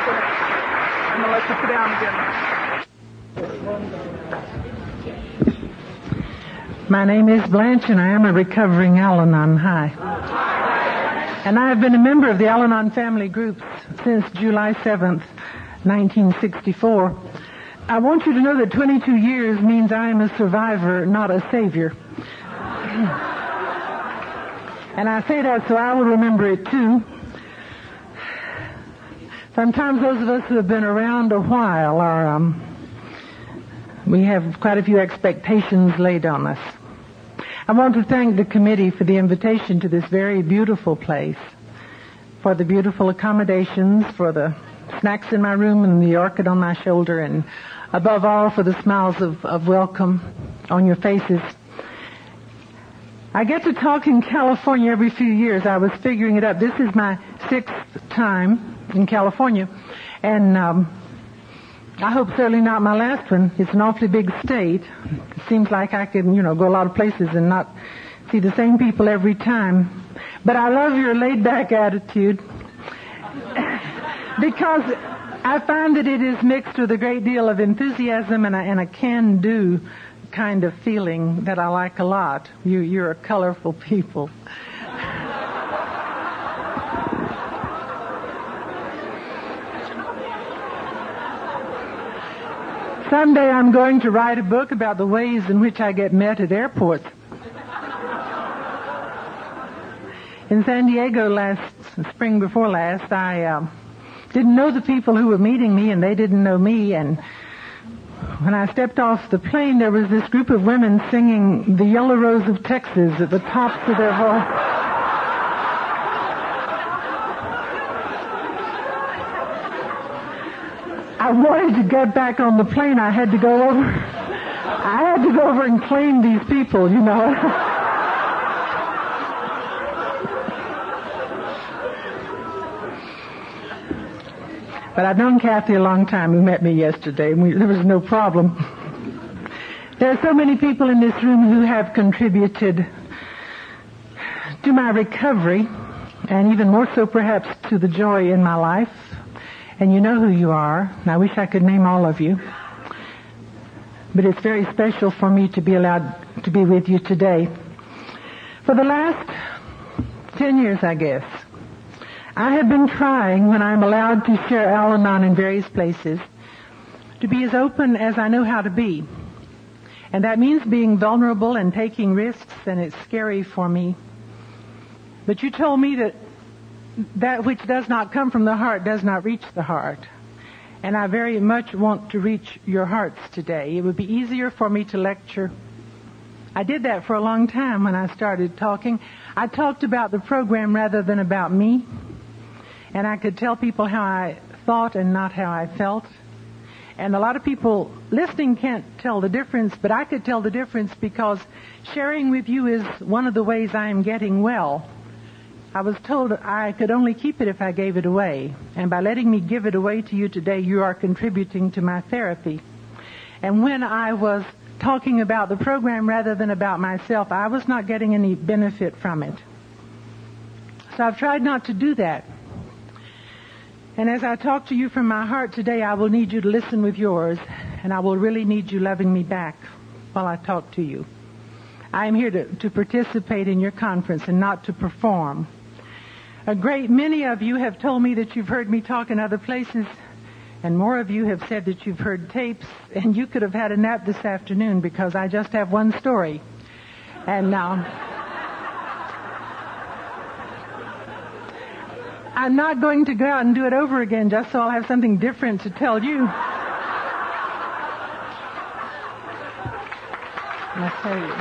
I'm going to let you sit down again. My name is Blanche, and I am a recovering Al-Anon. Hi. And I have been a member of the Al-Anon family group since July 7th, 1964. I want you to know that 22 years means I am a survivor, not a savior. And I say that so I will remember it too. Sometimes those of us who have been around a while we have quite a few expectations laid on us. I want to thank the committee for the invitation to this very beautiful place, for the beautiful accommodations, for the snacks in my room and the orchid on my shoulder, and above all for the smiles of welcome on your faces. I get to talk in California every few years. I was figuring it up. This is my 6th time in California, and I hope certainly not my last one. It's an awfully big state. It seems like I can, go a lot of places and not see the same people every time. But I love your laid-back attitude because I find that it is mixed with a great deal of enthusiasm and a can-do kind of feeling that I like a lot. You're a colorful people. Someday I'm going to write a book about the ways in which I get met at airports. In San Diego spring before last, I didn't know the people who were meeting me, and they didn't know me. And when I stepped off the plane, there was this group of women singing The Yellow Rose of Texas at the tops of their voice. I wanted to get back on the plane. I had to go over and claim these people, But I've known Kathy a long time, who met me yesterday, and there was no problem. There are so many people in this room who have contributed to my recovery, and even more so perhaps to the joy in my life. And you know who you are, and I wish I could name all of you. But it's very special for me to be allowed to be with you today. For the last 10 years, I guess, I have been trying, when I'm allowed to share Al-Anon in various places, to be as open as I know how to be. And that means being vulnerable and taking risks, and it's scary for me. But you told me that which does not come from the heart does not reach the heart. And I very much want to reach your hearts today. It would be easier for me to lecture. I did that for a long time when I started talking. I talked about the program rather than about me. And I could tell people how I thought and not how I felt. And a lot of people listening can't tell the difference, but I could tell the difference because sharing with you is one of the ways I am getting well. I was told I could only keep it if I gave it away. And by letting me give it away to you today, you are contributing to my therapy. And when I was talking about the program rather than about myself, I was not getting any benefit from it. So I've tried not to do that. And as I talk to you from my heart today, I will need you to listen with yours, and I will really need you loving me back while I talk to you. I am here to participate in your conference and not to perform. A great many of you have told me that you've heard me talk in other places, and more of you have said that you've heard tapes, and you could have had a nap this afternoon because I just have one story. And I'm not going to go out and do it over again just so I'll have something different to tell you. I'll tell you.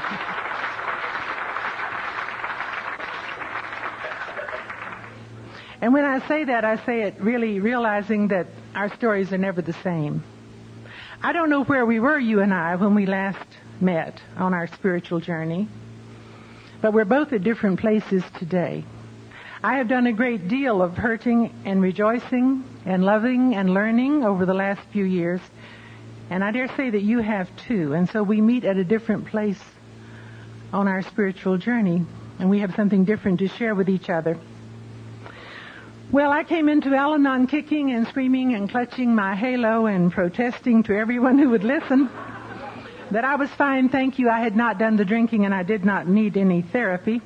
And when I say that, I say it really realizing that our stories are never the same. I don't know where we were, you and I, when we last met on our spiritual journey, but we're both at different places today. I have done a great deal of hurting and rejoicing and loving and learning over the last few years, and I dare say that you have too. And so we meet at a different place on our spiritual journey, and we have something different to share with each other. Well, I came into Al-Anon kicking and screaming and clutching my halo and protesting to everyone who would listen that I was fine, thank you. I had not done the drinking and I did not need any therapy.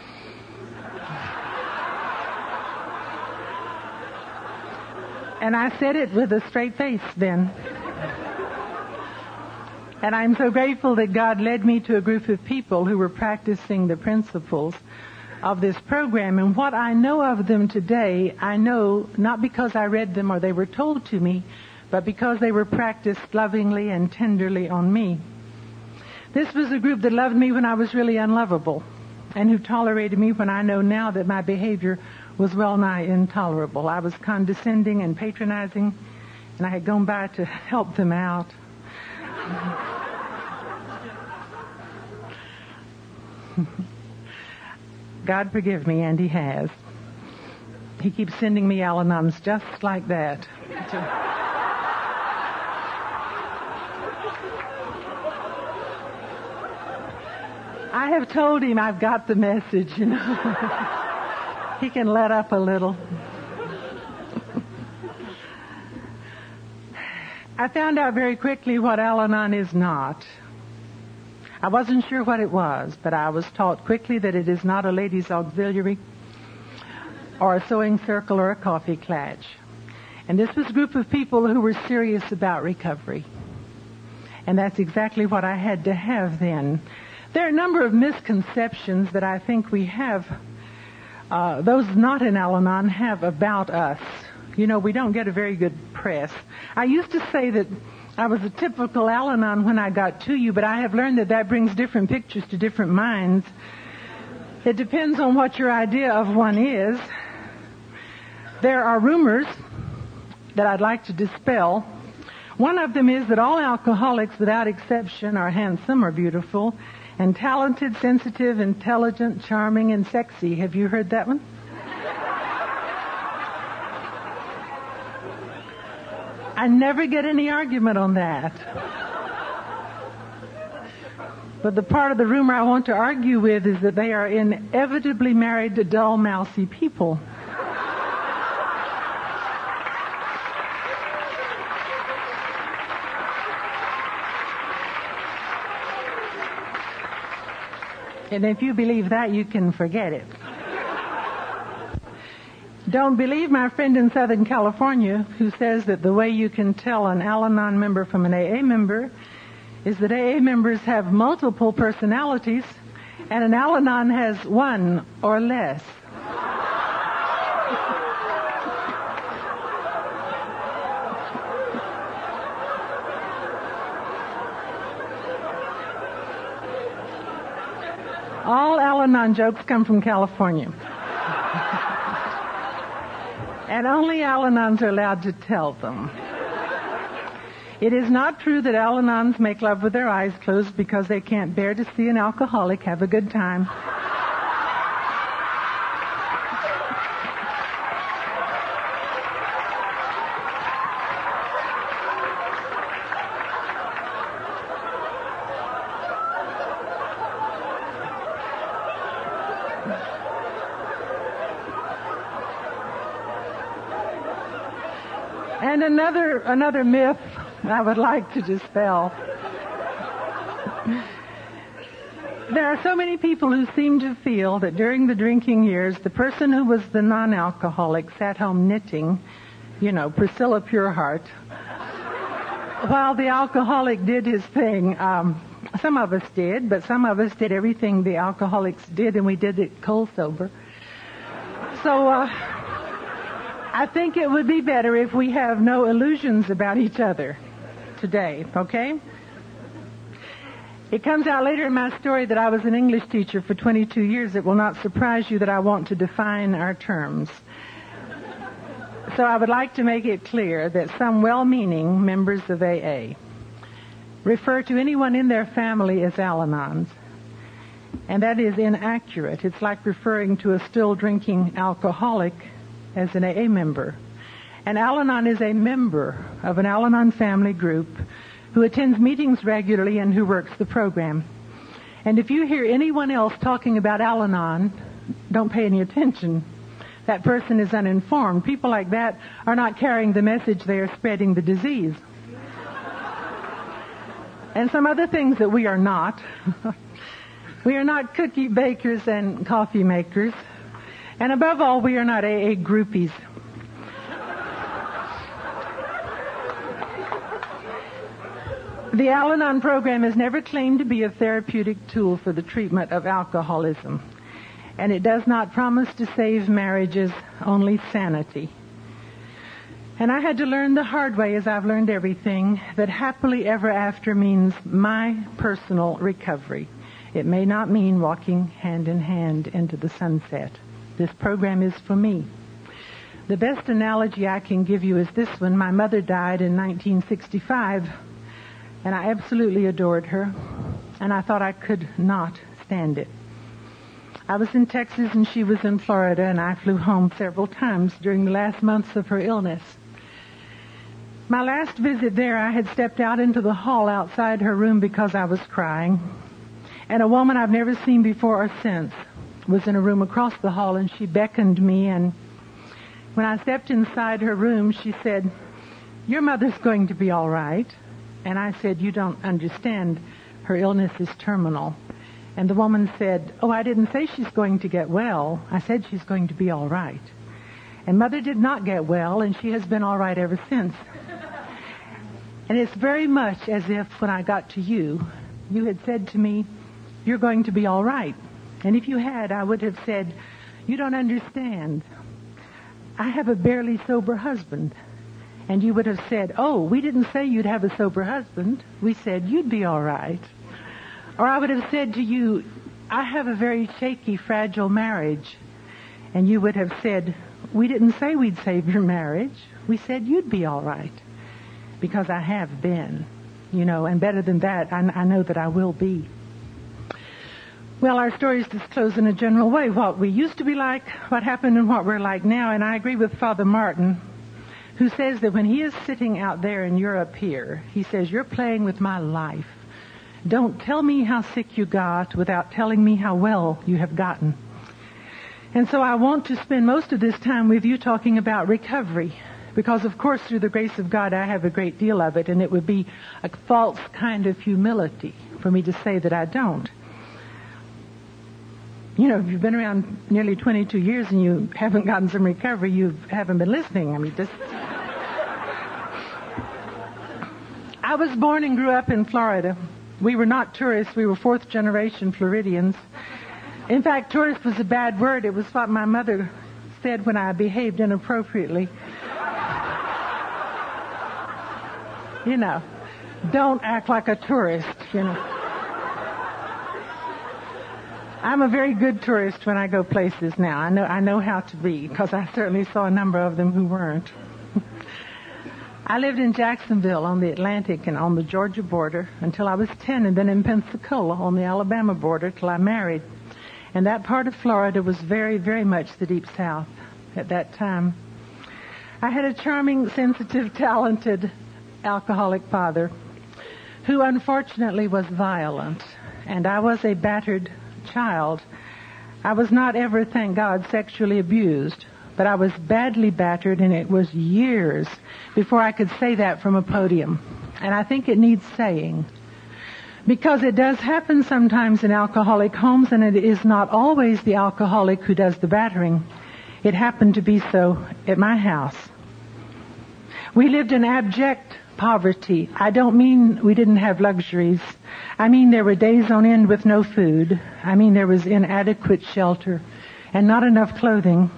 And I said it with a straight face then. And I'm so grateful that God led me to a group of people who were practicing the principles of this program. And what I know of them today, I know not because I read them or they were told to me, but because they were practiced lovingly and tenderly on me. This was a group that loved me when I was really unlovable, and who tolerated me when I know now that my behavior was well nigh intolerable. I was condescending and patronizing, and I had gone by to help them out. God forgive me, and He has. He keeps sending me Al-Anons just like that. I have told Him I've got the message, you know. He can let up a little. I found out very quickly what Al-Anon is not. I wasn't sure what it was, but I was taught quickly that it is not a ladies' auxiliary or a sewing circle or a coffee klatch. And this was a group of people who were serious about recovery. And that's exactly what I had to have then. There are a number of misconceptions that I think we have, those not in Al-Anon have about us. You know, we don't get a very good press. I used to say that I was a typical Al-Anon when I got to you, but I have learned that that brings different pictures to different minds. It depends on what your idea of one is. There are rumors that I'd like to dispel. One of them is that all alcoholics, without exception, are handsome or beautiful and talented, sensitive, intelligent, charming, and sexy. Have you heard that one? I never get any argument on that. But the part of the rumor I want to argue with is that they are inevitably married to dull, mousy people. And if you believe that, you can forget it. Don't believe my friend in Southern California who says that the way you can tell an Al-Anon member from an AA member is that AA members have multiple personalities and an Al-Anon has one or less. All Al-Anon jokes come from California. And only Al-Anons are allowed to tell them. It is not true that Al-Anons make love with their eyes closed because they can't bear to see an alcoholic have a good time. And another myth I would like to dispel. There are so many people who seem to feel that during the drinking years, the person who was the non-alcoholic sat home knitting, you know, Priscilla Pureheart, while the alcoholic did his thing. Some of us did, but some of us did everything the alcoholics did, and we did it cold sober. So, I think it would be better if we have no illusions about each other today, okay? It comes out later in my story that I was an English teacher for 22 years. It will not surprise you that I want to define our terms. So I would like to make it clear that some well-meaning members of AA refer to anyone in their family as Al-Anons. And that is inaccurate. It's like referring to a still drinking alcoholic as an AA member. An Al-Anon is a member of an Al-Anon family group who attends meetings regularly and who works the program. And if you hear anyone else talking about Al-Anon, don't pay any attention. that person is uninformed. People like that are not carrying the message, they are spreading the disease. And some other things that we are not. We are not cookie bakers and coffee makers. And above all, we are not AA groupies. The Al-Anon program has never claimed to be a therapeutic tool for the treatment of alcoholism. And it does not promise to save marriages, only sanity. And I had to learn the hard way, as I've learned everything, that happily ever after means my personal recovery. It may not mean walking hand in hand into the sunset. This program is for me. The best analogy I can give you is this one. My mother died in 1965, and I absolutely adored her, and I thought I could not stand it. I was in Texas and she was in Florida, and I flew home several times during the last months of her illness. My last visit there, I had stepped out into the hall outside her room because I was crying. And a woman I've never seen before or since was in a room across the hall, and she beckoned me. And when I stepped inside her room, she said, "Your mother's going to be all right." And I said, "You don't understand. Her illness is terminal." And the woman said, "Oh, I didn't say she's going to get well. I said she's going to be all right." And Mother did not get well, and she has been all right ever since. And it's very much as if when I got to you, you had said to me, "You're going to be all right." And if you had, I would have said, "You don't understand. I have a barely sober husband." And you would have said, "Oh, we didn't say you'd have a sober husband. We said you'd be all right." Or I would have said to you, "I have a very shaky, fragile marriage." And you would have said, "We didn't say we'd save your marriage. We said you'd be all right." Because I have been, and better than that, I know that I will be. Well, our stories disclose in a general way what we used to be like, what happened, and what we're like now. And I agree with Father Martin, who says that when he is sitting out there and you're up here, he says, "You're playing with my life. Don't tell me how sick you got without telling me how well you have gotten." And so I want to spend most of this time with you talking about recovery. Because, of course, through the grace of God, I have a great deal of it, and it would be a false kind of humility for me to say that I don't. If you've been around nearly 22 years and you haven't gotten some recovery, you haven't been listening. I was born and grew up in Florida. We were not tourists. We were fourth-generation Floridians. In fact, tourist was a bad word. It was what my mother said when I behaved inappropriately. Don't act like a tourist, I'm a very good tourist when I go places now. I know how to be, because I certainly saw a number of them who weren't. I lived in Jacksonville on the Atlantic and on the Georgia border until I was 10, and then in Pensacola on the Alabama border till I married. And that part of Florida was very, very much the Deep South at that time. I had a charming, sensitive, talented alcoholic father who unfortunately was violent, and I was a battered child. I was not ever, thank God, sexually abused, but I was badly battered, and it was years before I could say that from a podium. And I think it needs saying, because it does happen sometimes in alcoholic homes, and it is not always the alcoholic who does the battering. It happened to be so at my house. We lived in abject poverty. I don't mean we didn't have luxuries. I mean there were days on end with no food. I mean there was inadequate shelter and not enough clothing.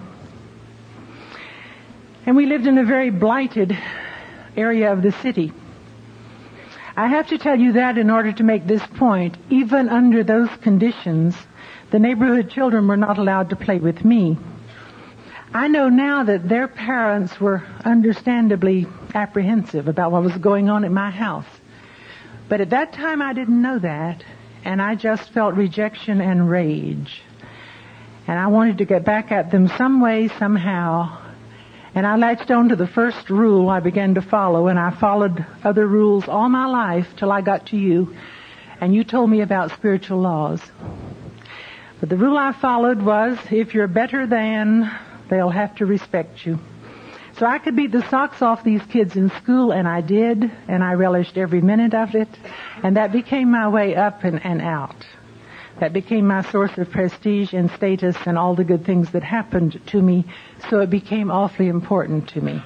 And we lived in a very blighted area of the city. I have to tell you that in order to make this point. Even under those conditions, the neighborhood children were not allowed to play with me. I know now that their parents were understandably apprehensive about what was going on at my house. But at that time I didn't know that, and I just felt rejection and rage. And I wanted to get back at them some way, somehow. And I latched on to the first rule I began to follow, and I followed other rules all my life till I got to you, and you told me about spiritual laws. But the rule I followed was, if you're better than They'll have to respect you. So I could beat the socks off these kids in school, and I did, and I relished every minute of it. And that became my way up and out. That became my source of prestige and status and all the good things that happened to me. So it became awfully important to me.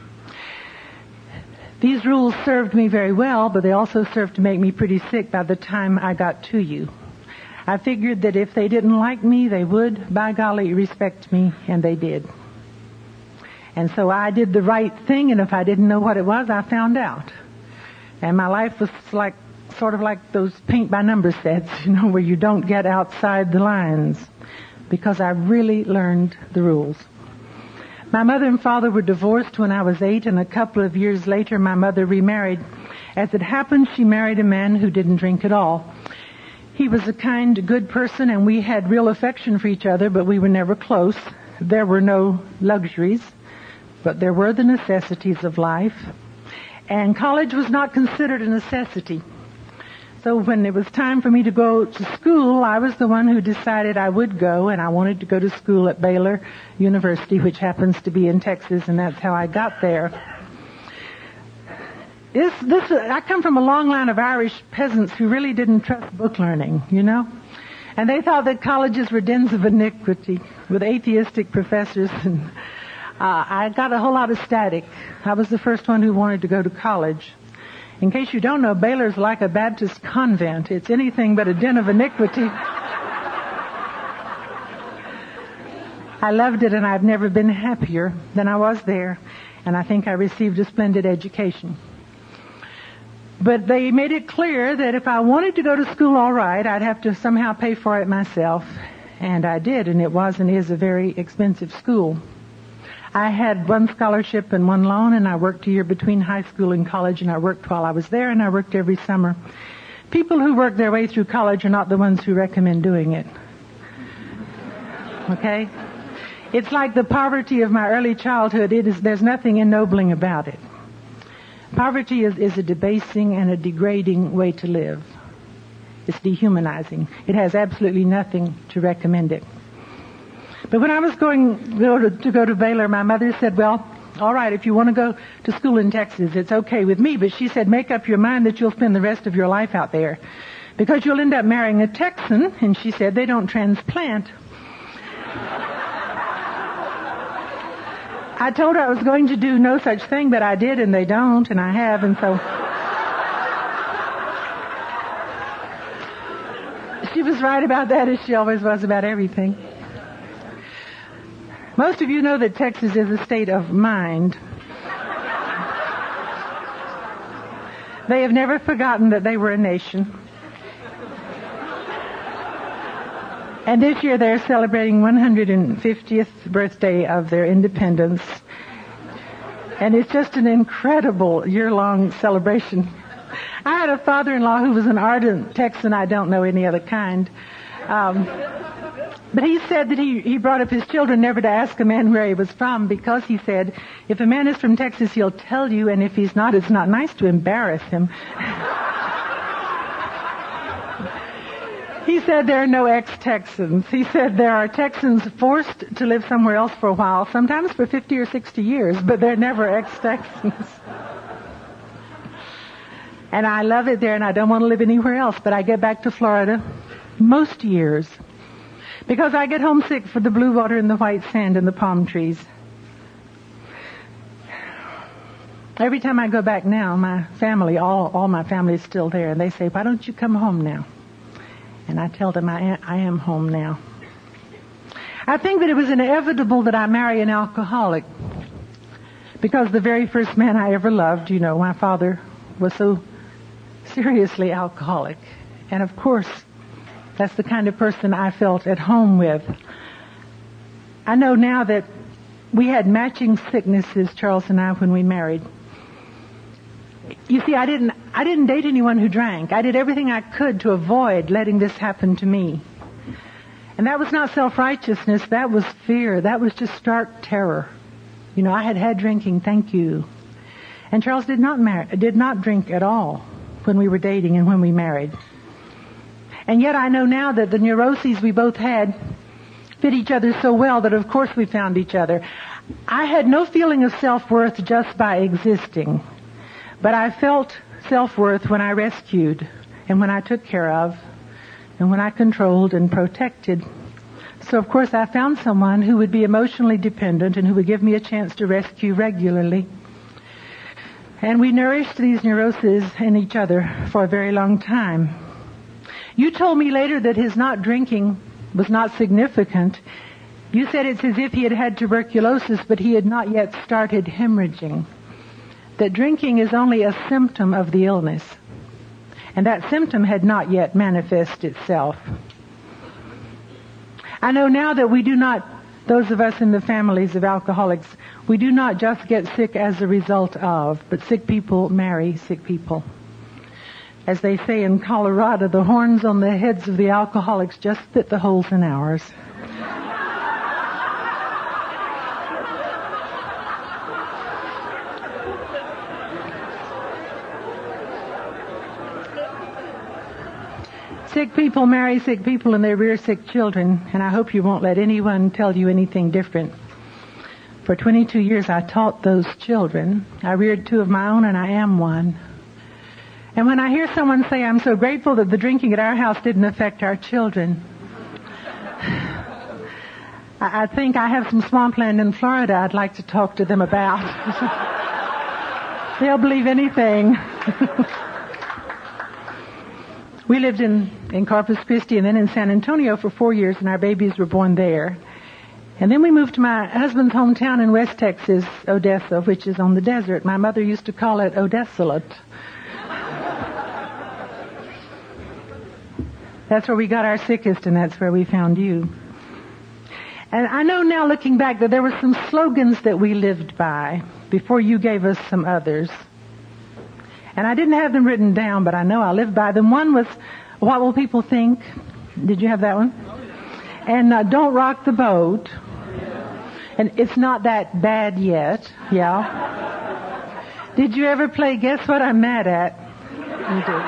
These rules served me very well, but they also served to make me pretty sick by the time I got to you. I figured that if they didn't like me, they would, by golly, respect me, and they did. And so I did the right thing, and if I didn't know what it was, I found out. And my life was sort of like those paint by number sets, where you don't get outside the lines, because I really learned the rules. My mother and father were divorced when I was 8, and a couple of years later my mother remarried. As it happened, she married a man who didn't drink at all. He was a kind, good person, and we had real affection for each other, but we were never close. There were no luxuries, but there were the necessities of life. And college was not considered a necessity. So when it was time for me to go to school, I was the one who decided I would go, and I wanted to go to school at Baylor University, which happens to be in Texas, and that's how I got there. I come from a long line of Irish peasants who really didn't trust book learning, And they thought that colleges were dens of iniquity with atheistic professors, and I got a whole lot of static. I was the first one who wanted to go to college. In case you don't know, Baylor's like a Baptist convent. It's anything but a den of iniquity. I loved it, and I've never been happier than I was there, and I think I received a splendid education. But they made it clear that if I wanted to go to school all right, I'd have to somehow pay for it myself, and I did, and it was and is a very expensive school. I had one scholarship and one loan, and I worked a year between high school and college, and I worked while I was there, and I worked every summer. People who work their way through college are not the ones who recommend doing it. Okay? It's like the poverty of my early childhood. There's nothing ennobling about it. Poverty is a debasing and a degrading way to live. It's dehumanizing. It has absolutely nothing to recommend it. But when I was going to go to Baylor, my mother said, well, all right, if you want to go to school in Texas, it's okay with me. But she said, make up your mind that you'll spend the rest of your life out there, because you'll end up marrying a Texan. And she said, they don't transplant. I told her I was going to do no such thing, but I did, and they don't, and I have, and so she was right about that, as she always was about everything. Most of you know that Texas is a state of mind. They have never forgotten that they were a nation. And this year they're celebrating 150th birthday of their independence. And it's just an incredible year-long celebration. I had a father-in-law who was an ardent Texan. I don't know any other kind. But he said that he brought up his children never to ask a man where he was from, because he said, if a man is from Texas, he'll tell you, and if he's not, it's not nice to embarrass him. He said there are no ex-Texans. He said there are Texans forced to live somewhere else for a while, sometimes for 50 or 60 years, but they're never ex-Texans. And I love it there, and I don't want to live anywhere else, but I get back to Florida most years because I get homesick for the blue water and the white sand and the palm trees. Every time I go back now, my family, all my family is still there, and they say, why don't you come home now? And I tell them I am home now. I think that it was inevitable that I marry an alcoholic, because the very first man I ever loved, my father was so seriously alcoholic. And of course, that's the kind of person I felt at home with. I know now that we had matching sicknesses, Charles and I, when we married. You see, I didn't date anyone who drank. I did everything I could to avoid letting this happen to me. And that was not self-righteousness. That was fear. That was just stark terror. I had had drinking, thank you. And Charles did not drink at all when we were dating and when we married. And yet I know now that the neuroses we both had fit each other so well that of course we found each other. I had no feeling of self-worth just by existing, but I felt self-worth when I rescued and when I took care of and when I controlled and protected. So of course I found someone who would be emotionally dependent and who would give me a chance to rescue regularly. And we nourished these neuroses in each other for a very long time. You told me later that his not drinking was not significant. You said it's as if he had had tuberculosis, but he had not yet started hemorrhaging. That drinking is only a symptom of the illness. And that symptom had not yet manifested itself. I know now that we do not, those of us in the families of alcoholics, we do not just get sick as a result of, but sick people marry sick people. As they say in Colorado, the horns on the heads of the alcoholics just fit the holes in ours. Sick people marry sick people and they rear sick children, and I hope you won't let anyone tell you anything different. For 22 years I taught those children. I reared 2 of my own and I am one. And when I hear someone say, I'm so grateful that the drinking at our house didn't affect our children, I think I have some swampland in Florida I'd like to talk to them about. They'll believe anything. We lived in Corpus Christi and then in San Antonio for 4 years, and our babies were born there. And then we moved to my husband's hometown in West Texas, Odessa, which is on the desert. My mother used to call it Odesolate. That's where we got our sickest, and that's where we found you. And I know now, looking back, that there were some slogans that we lived by before you gave us some others. And I didn't have them written down, but I know I lived by them. One was, what will people think? Did you have that one? And don't rock the boat. And it's not that bad yet. Yeah. Did you ever play Guess What I'm Mad At? You did.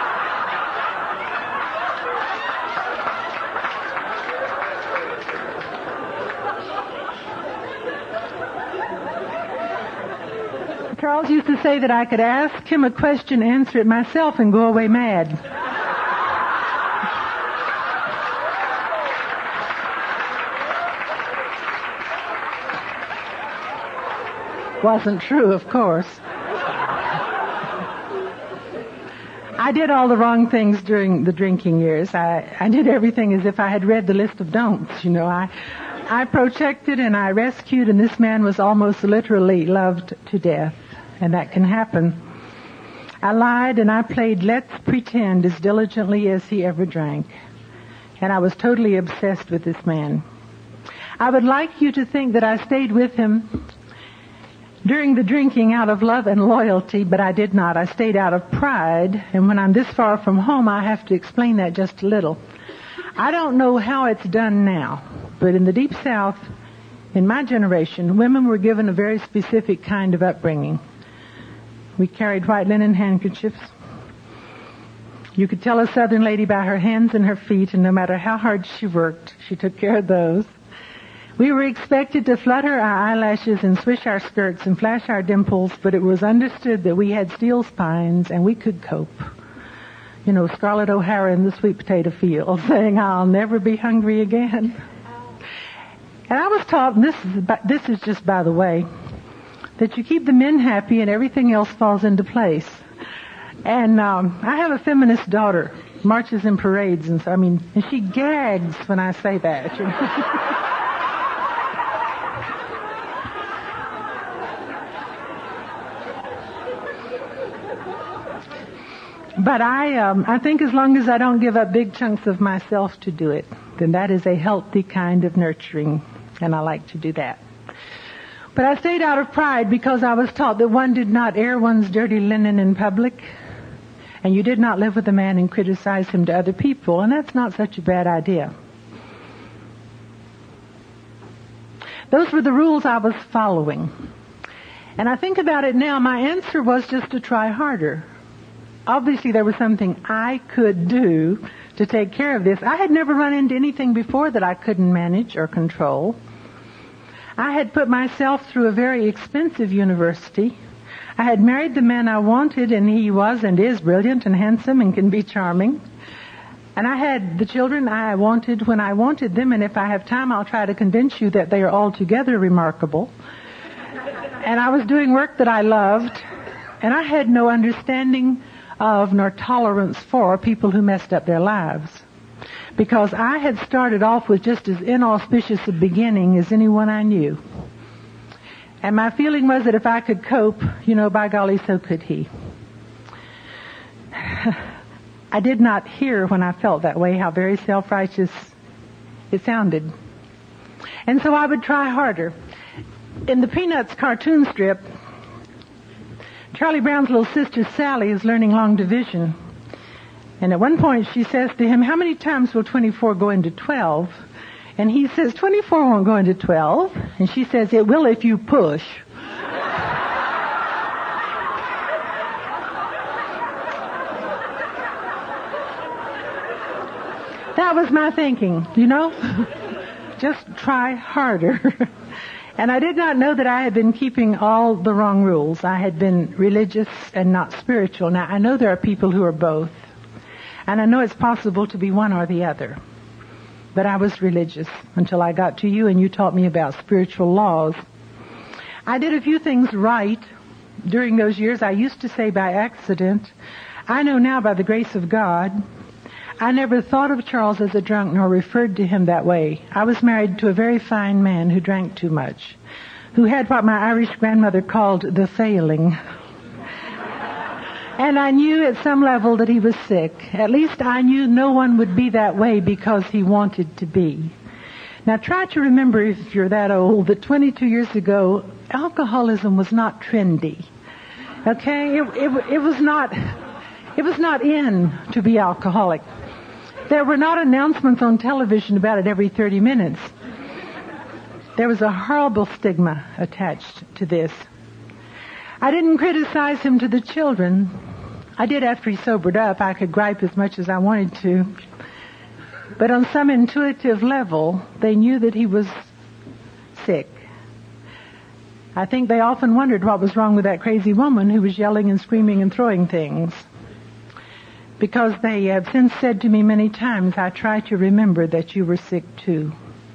Charles used to say that I could ask him a question, answer it myself, and go away mad. Wasn't true, of course. I did all the wrong things during the drinking years. I did everything as if I had read the list of don'ts, you know. I protected and I rescued, and this man was almost literally loved to death. And that can happen. I lied and I played let's pretend as diligently as he ever drank. And I was totally obsessed with this man. I would like you to think that I stayed with him during the drinking out of love and loyalty, but I did not. I stayed out of pride, and when I'm this far from home, I have to explain that just a little. I don't know how it's done now, but in the Deep South, in my generation, women were given a very specific kind of upbringing. We carried white linen handkerchiefs. You could tell a Southern lady by her hands and her feet, and no matter how hard she worked, she took care of those. We were expected to flutter our eyelashes and swish our skirts and flash our dimples, but it was understood that we had steel spines and we could cope. You know, Scarlett O'Hara in the sweet potato field saying, I'll never be hungry again. And I was taught, and this is just by the way, that you keep the men happy and everything else falls into place. And I have a feminist daughter, marches in parades, and so, and she gags when I say that. You know? But I think as long as I don't give up big chunks of myself to do it, then that is a healthy kind of nurturing, and I like to do that. But I stayed out of pride because I was taught that one did not air one's dirty linen in public, and you did not live with a man and criticize him to other people, and that's not such a bad idea. Those were the rules I was following. And I think about it now, my answer was just to try harder. Obviously there was something I could do to take care of this. I had never run into anything before that I couldn't manage or control. I had put myself through a very expensive university. I had married the man I wanted, and he was and is brilliant and handsome and can be charming. And I had the children I wanted when I wanted them, and if I have time, I'll try to convince you that they are altogether remarkable. And I was doing work that I loved, and I had no understanding of nor tolerance for people who messed up their lives. Because I had started off with just as inauspicious a beginning as anyone I knew. And my feeling was that if I could cope, by golly, so could he. I did not hear when I felt that way how very self-righteous it sounded. And so I would try harder. In the Peanuts cartoon strip, Charlie Brown's little sister Sally is learning long division. And at one point she says to him, "How many times will 24 go into 12? And he says, 24 won't go into 12. And she says, "It will if you push." That was my thinking, Just try harder. And I did not know that I had been keeping all the wrong rules. I had been religious and not spiritual. Now, I know there are people who are both. And I know it's possible to be one or the other. But I was religious until I got to you and you taught me about spiritual laws. I did a few things right during those years. I used to say by accident. I know now by the grace of God. I never thought of Charles as a drunk nor referred to him that way. I was married to a very fine man who drank too much, who had what my Irish grandmother called the failing. And I knew at some level that he was sick. At least I knew no one would be that way because he wanted to be. Now try to remember, if you're that old, that 22 years ago, alcoholism was not trendy. Okay? It was not in to be alcoholic. There were not announcements on television about it every 30 minutes. There was a horrible stigma attached to this. I didn't criticize him to the children. I did after he sobered up. I could gripe as much as I wanted to. But on some intuitive level, they knew that he was sick. I think they often wondered what was wrong with that crazy woman who was yelling and screaming and throwing things. Because they have since said to me many times, "I try to remember that you were sick too."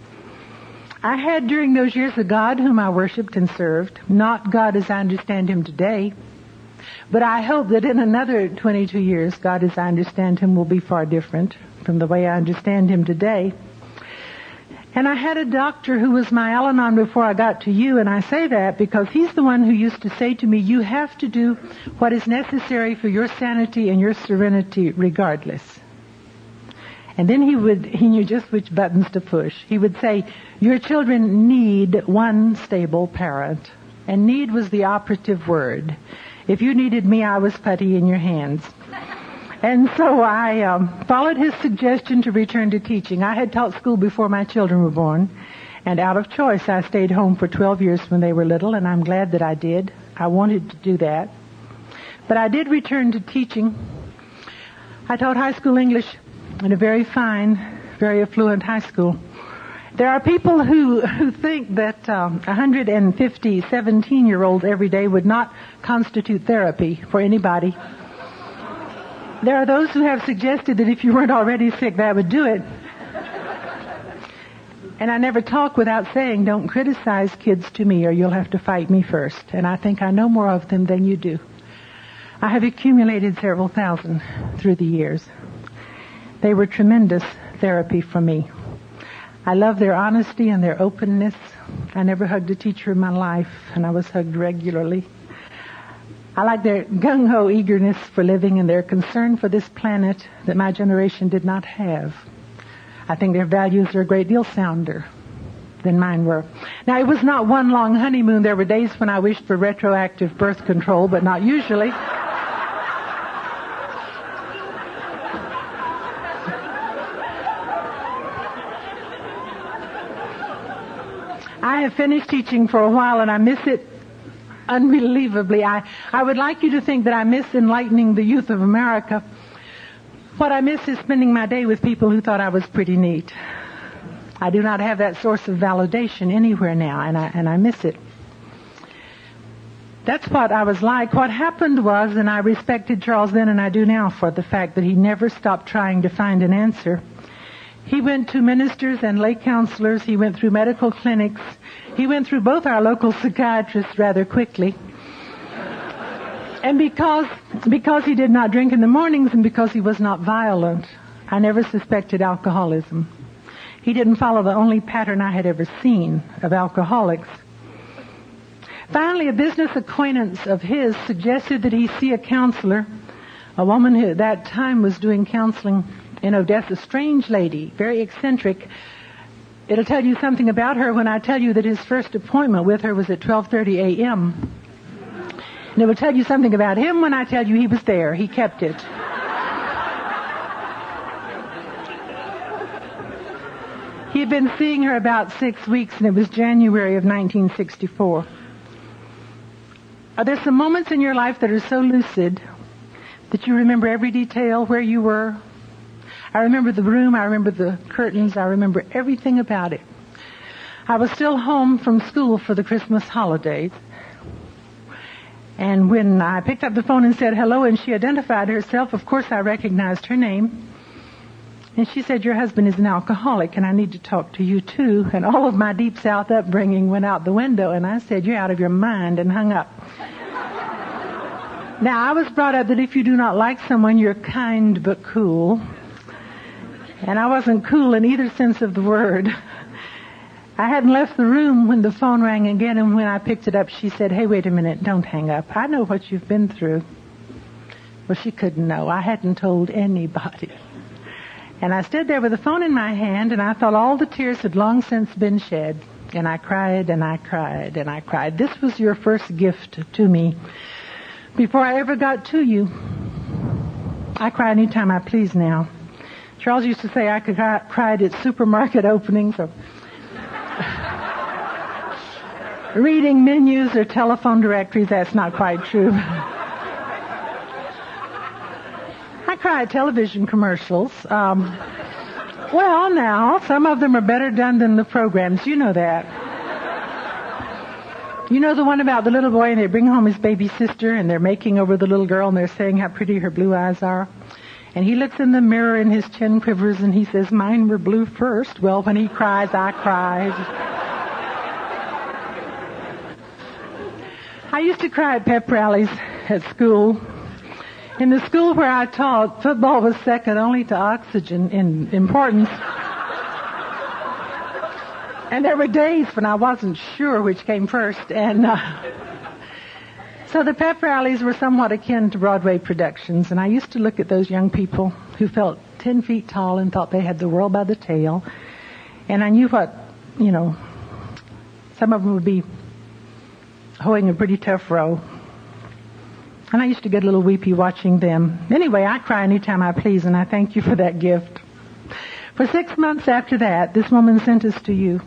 I had during those years a God whom I worshipped and served, not God as I understand him today. But I hope that in another 22 years, God as I understand him will be far different from the way I understand him today. And I had a doctor who was my Al-Anon before I got to you, and I say that because he's the one who used to say to me, "You have to do what is necessary for your sanity and your serenity regardless." And then he knew just which buttons to push. He would say, "Your children need one stable parent." And need was the operative word. If you needed me, I was putty in your hands. And so I followed his suggestion to return to teaching. I had taught school before my children were born, and out of choice I stayed home for 12 years when they were little, and I'm glad that I did. I wanted to do that. But I did return to teaching. I taught high school English in a very fine, very affluent high school. There are people who think that 150 17-year-olds every day would not constitute therapy for anybody. There are those who have suggested that if you weren't already sick, that would do it. And I never talk without saying, don't criticize kids to me or you'll have to fight me first. And I think I know more of them than you do. I have accumulated several thousand through the years. They were tremendous therapy for me. I love their honesty and their openness. I never hugged a teacher in my life, and I was hugged regularly. I like their gung-ho eagerness for living and their concern for this planet that my generation did not have. I think their values are a great deal sounder than mine were. Now, it was not one long honeymoon. There were days when I wished for retroactive birth control, but not usually. I have finished teaching for a while, and I miss it unbelievably. I would like you to think that I miss enlightening the youth of America What I miss is spending my day with people who thought I was pretty neat. I do not have that source of validation anywhere now, and I miss it. That's what I was like. What happened was, and I respected Charles then and I do now for the fact that he never stopped trying to find an answer. He went to ministers and lay counselors. He went through medical clinics. He went through both our local psychiatrists rather quickly. And because he did not drink in the mornings and because he was not violent, I never suspected alcoholism. He didn't follow the only pattern I had ever seen of alcoholics. Finally, a business acquaintance of his suggested that he see a counselor, a woman who at that time was doing counseling in Odessa, a strange lady, very eccentric. It'll tell you something about her when I tell you that his first appointment with her was at 12:30 a.m. And it will tell you something about him when I tell you he was there. He kept it. He had been seeing her about 6 weeks, and it was January of 1964. Are there some moments in your life that are so lucid that you remember every detail, where you were? I remember the room, I remember the curtains, I remember everything about it. I was still home from school for the Christmas holidays. And when I picked up the phone and said hello and she identified herself, of course I recognized her name. And she said, "Your husband is an alcoholic and I need to talk to you too." And all of my Deep South upbringing went out the window and I said, "You're out of your mind," and hung up. Now, I was brought up that if you do not like someone, you're kind but cool. And I wasn't cool in either sense of the word. I hadn't left the room when the phone rang again, and when I picked it up, she said, "Hey, wait a minute, don't hang up. I know what you've been through." Well, she couldn't know. I hadn't told anybody. And I stood there with the phone in my hand, and I thought all the tears had long since been shed. And I cried, and I cried, and I cried. This was your first gift to me before I ever got to you. I cry anytime I please now. Charles used to say I could cry at supermarket openings or reading menus or telephone directories. That's not quite true. I cry at television commercials. Well, now, some of them are better done than the programs. You know that. You know the one about the little boy and they bring home his baby sister and they're making over the little girl and they're saying how pretty her blue eyes are? And he looks in the mirror and his chin quivers and he says, "Mine were blue first." Well, when he cries, I cried. I used to cry at pep rallies at school. In the school where I taught, football was second only to oxygen in importance. And there were days when I wasn't sure which came first. And so the pep rallies were somewhat akin to Broadway productions. And I used to look at those young people who felt 10 feet tall and thought they had the world by the tail. And I knew what, some of them would be hoeing a pretty tough row. And I used to get a little weepy watching them. Anyway, I cry anytime I please, and I thank you for that gift. For 6 months after that, this woman sent us to you.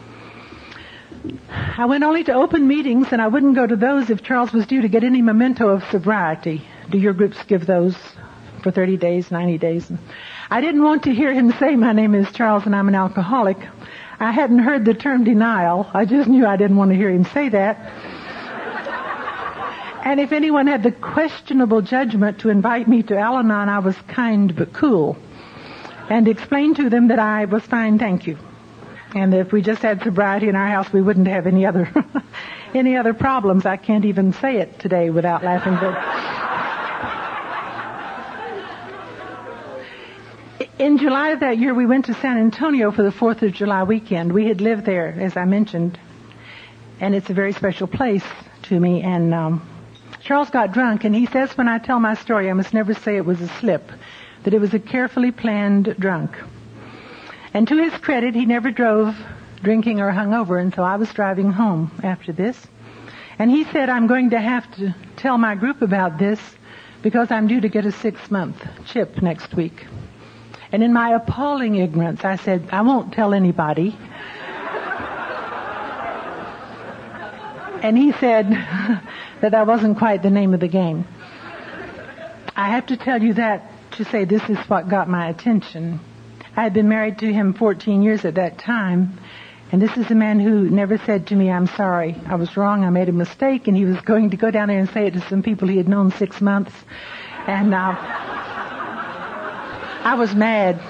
I went only to open meetings, and I wouldn't go to those if Charles was due to get any memento of sobriety. Do your groups give those for 30 days, 90 days? I didn't want to hear him say, "My name is Charles and I'm an alcoholic." I hadn't heard the term denial. I just knew I didn't want to hear him say that. And if anyone had the questionable judgment to invite me to Al-Anon, I was kind but cool and explained to them that I was fine, thank you. And if we just had sobriety in our house, we wouldn't have any other problems. I can't even say it today without laughing. But in July of that year, we went to San Antonio for the 4th of July weekend. We had lived there, as I mentioned, and it's a very special place to me. And Charles got drunk, and he says when I tell my story, I must never say it was a slip, that it was a carefully planned drunk. And to his credit, he never drove drinking or hungover, and so I was driving home after this. And he said, "I'm going to have to tell my group about this because I'm due to get a 6-month chip next week." And in my appalling ignorance, I said, "I won't tell anybody." And he said that wasn't quite the name of the game. I have to tell you that, to say this is what got my attention. I had been married to him 14 years at that time, and this is a man who never said to me, I'm sorry, I was wrong, I made a mistake, and he was going to go down there and say it to some people he had known 6 months. And I was mad.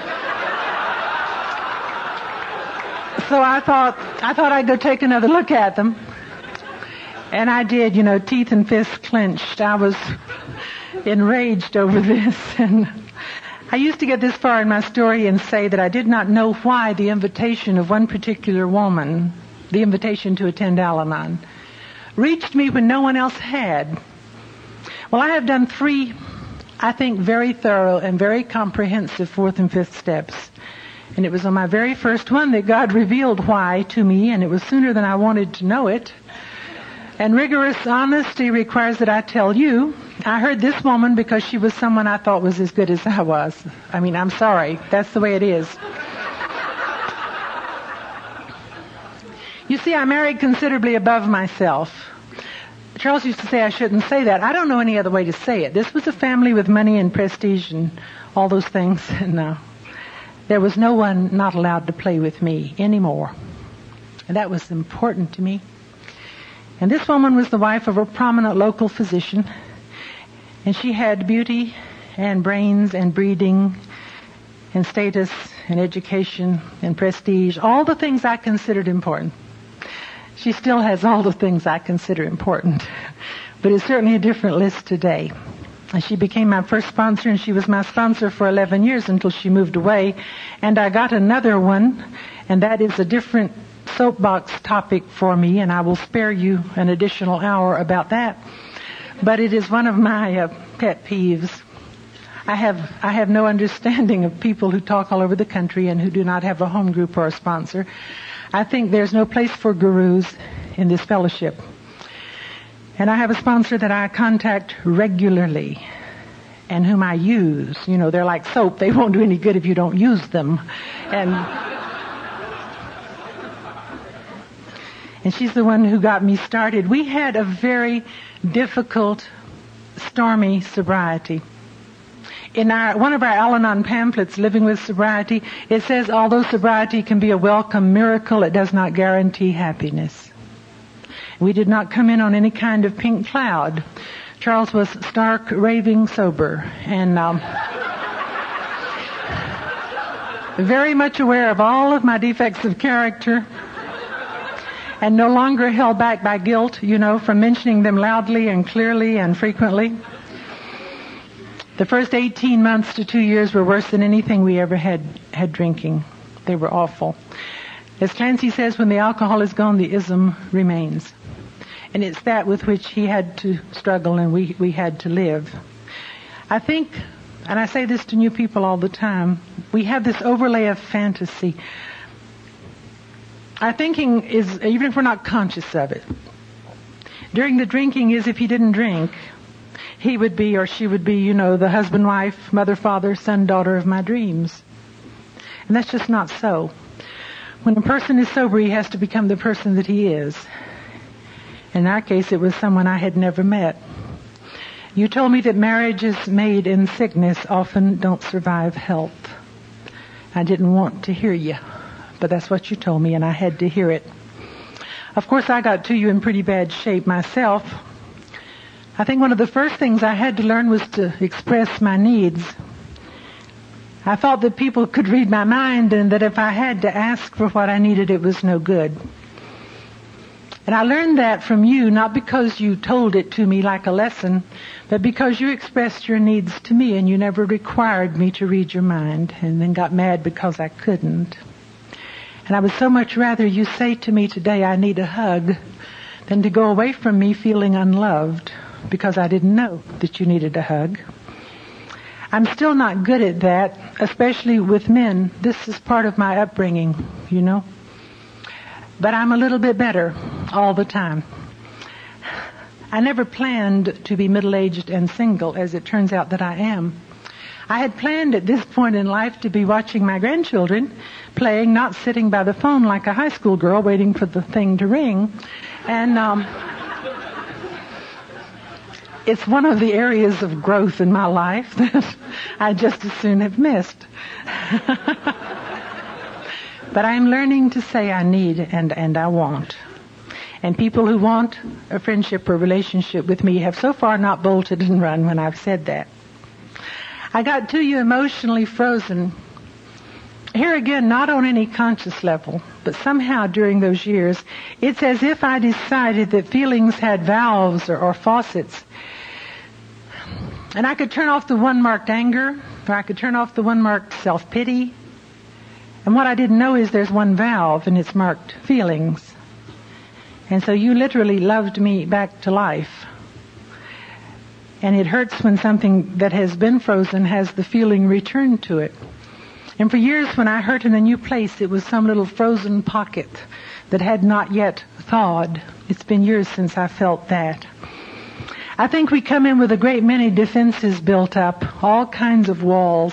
So I thought I'd go take another look at them. And I did, teeth and fists clenched. I was enraged over this. And I used to get this far in my story and say that I did not know why the invitation of one particular woman, the invitation to attend Al-Anon, reached me when no one else had. Well, I have done 3, I think, very thorough and very comprehensive 4th and 5th steps. And it was on my very first one that God revealed why to me, and it was sooner than I wanted to know it. And rigorous honesty requires that I tell you, I heard this woman because she was someone I thought was as good as I was. I mean, I'm sorry. That's the way it is. You see, I married considerably above myself. Charles used to say I shouldn't say that. I don't know any other way to say it. This was a family with money and prestige and all those things. And there was no one not allowed to play with me anymore. And that was important to me. And this woman was the wife of a prominent local physician. And she had beauty and brains and breeding and status and education and prestige, all the things I considered important. She still has all the things I consider important. But it's certainly a different list today. And she became my first sponsor, and she was my sponsor for 11 years until she moved away. And I got another one, and that is a different soapbox topic for me, and I will spare you an additional hour about that. But it is one of my pet peeves. I have no understanding of people who talk all over the country and who do not have a home group or a sponsor. I think there's no place for gurus in this fellowship. And I have a sponsor that I contact regularly and whom I use. They're like soap. They won't do any good if you don't use them. And she's the one who got me started. We had a very difficult, stormy sobriety. In one of our Al-Anon pamphlets, Living with Sobriety, it says, although sobriety can be a welcome miracle, it does not guarantee happiness. We did not come in on any kind of pink cloud. Charles was stark, raving sober, and very much aware of all of my defects of character, and no longer held back by guilt, from mentioning them loudly and clearly and frequently. The first 18 months to 2 years were worse than anything we ever had drinking. They were awful. As Clancy says, when the alcohol is gone, the ism remains. And it's that with which he had to struggle and we had to live. I think, and I say this to new people all the time, we have this overlay of fantasy. Our thinking is, even if we're not conscious of it, during the drinking is if he didn't drink, he would be or she would be, the husband, wife, mother, father, son, daughter of my dreams. And that's just not so. When a person is sober, he has to become the person that he is. In our case, it was someone I had never met. You told me that marriages made in sickness often don't survive health. I didn't want to hear you, but that's what you told me, and I had to hear it. Of course, I got to you in pretty bad shape myself. I think one of the first things I had to learn was to express my needs. I thought that people could read my mind and that if I had to ask for what I needed, it was no good. And I learned that from you, not because you told it to me like a lesson, but because you expressed your needs to me and you never required me to read your mind and then got mad because I couldn't. And I would so much rather you say to me today, I need a hug, than to go away from me feeling unloved because I didn't know that you needed a hug. I'm still not good at that, especially with men. This is part of my upbringing, But I'm a little bit better all the time. I never planned to be middle-aged and single, as it turns out that I am. I had planned at this point in life to be watching my grandchildren playing, not sitting by the phone like a high school girl waiting for the thing to ring. And it's one of the areas of growth in my life that I just as soon have missed. But I'm learning to say I need and I want. And people who want a friendship or relationship with me have so far not bolted and run when I've said that. I got to you emotionally frozen. Here again, not on any conscious level, but somehow during those years, it's as if I decided that feelings had valves or faucets. And I could turn off the one marked anger, or I could turn off the one marked self-pity. And what I didn't know is there's one valve and it's marked feelings. And so you literally loved me back to life. And it hurts when something that has been frozen has the feeling returned to it. And for years when I hurt in a new place, it was some little frozen pocket that had not yet thawed. It's been years since I felt that. I think we come in with a great many defenses built up, all kinds of walls.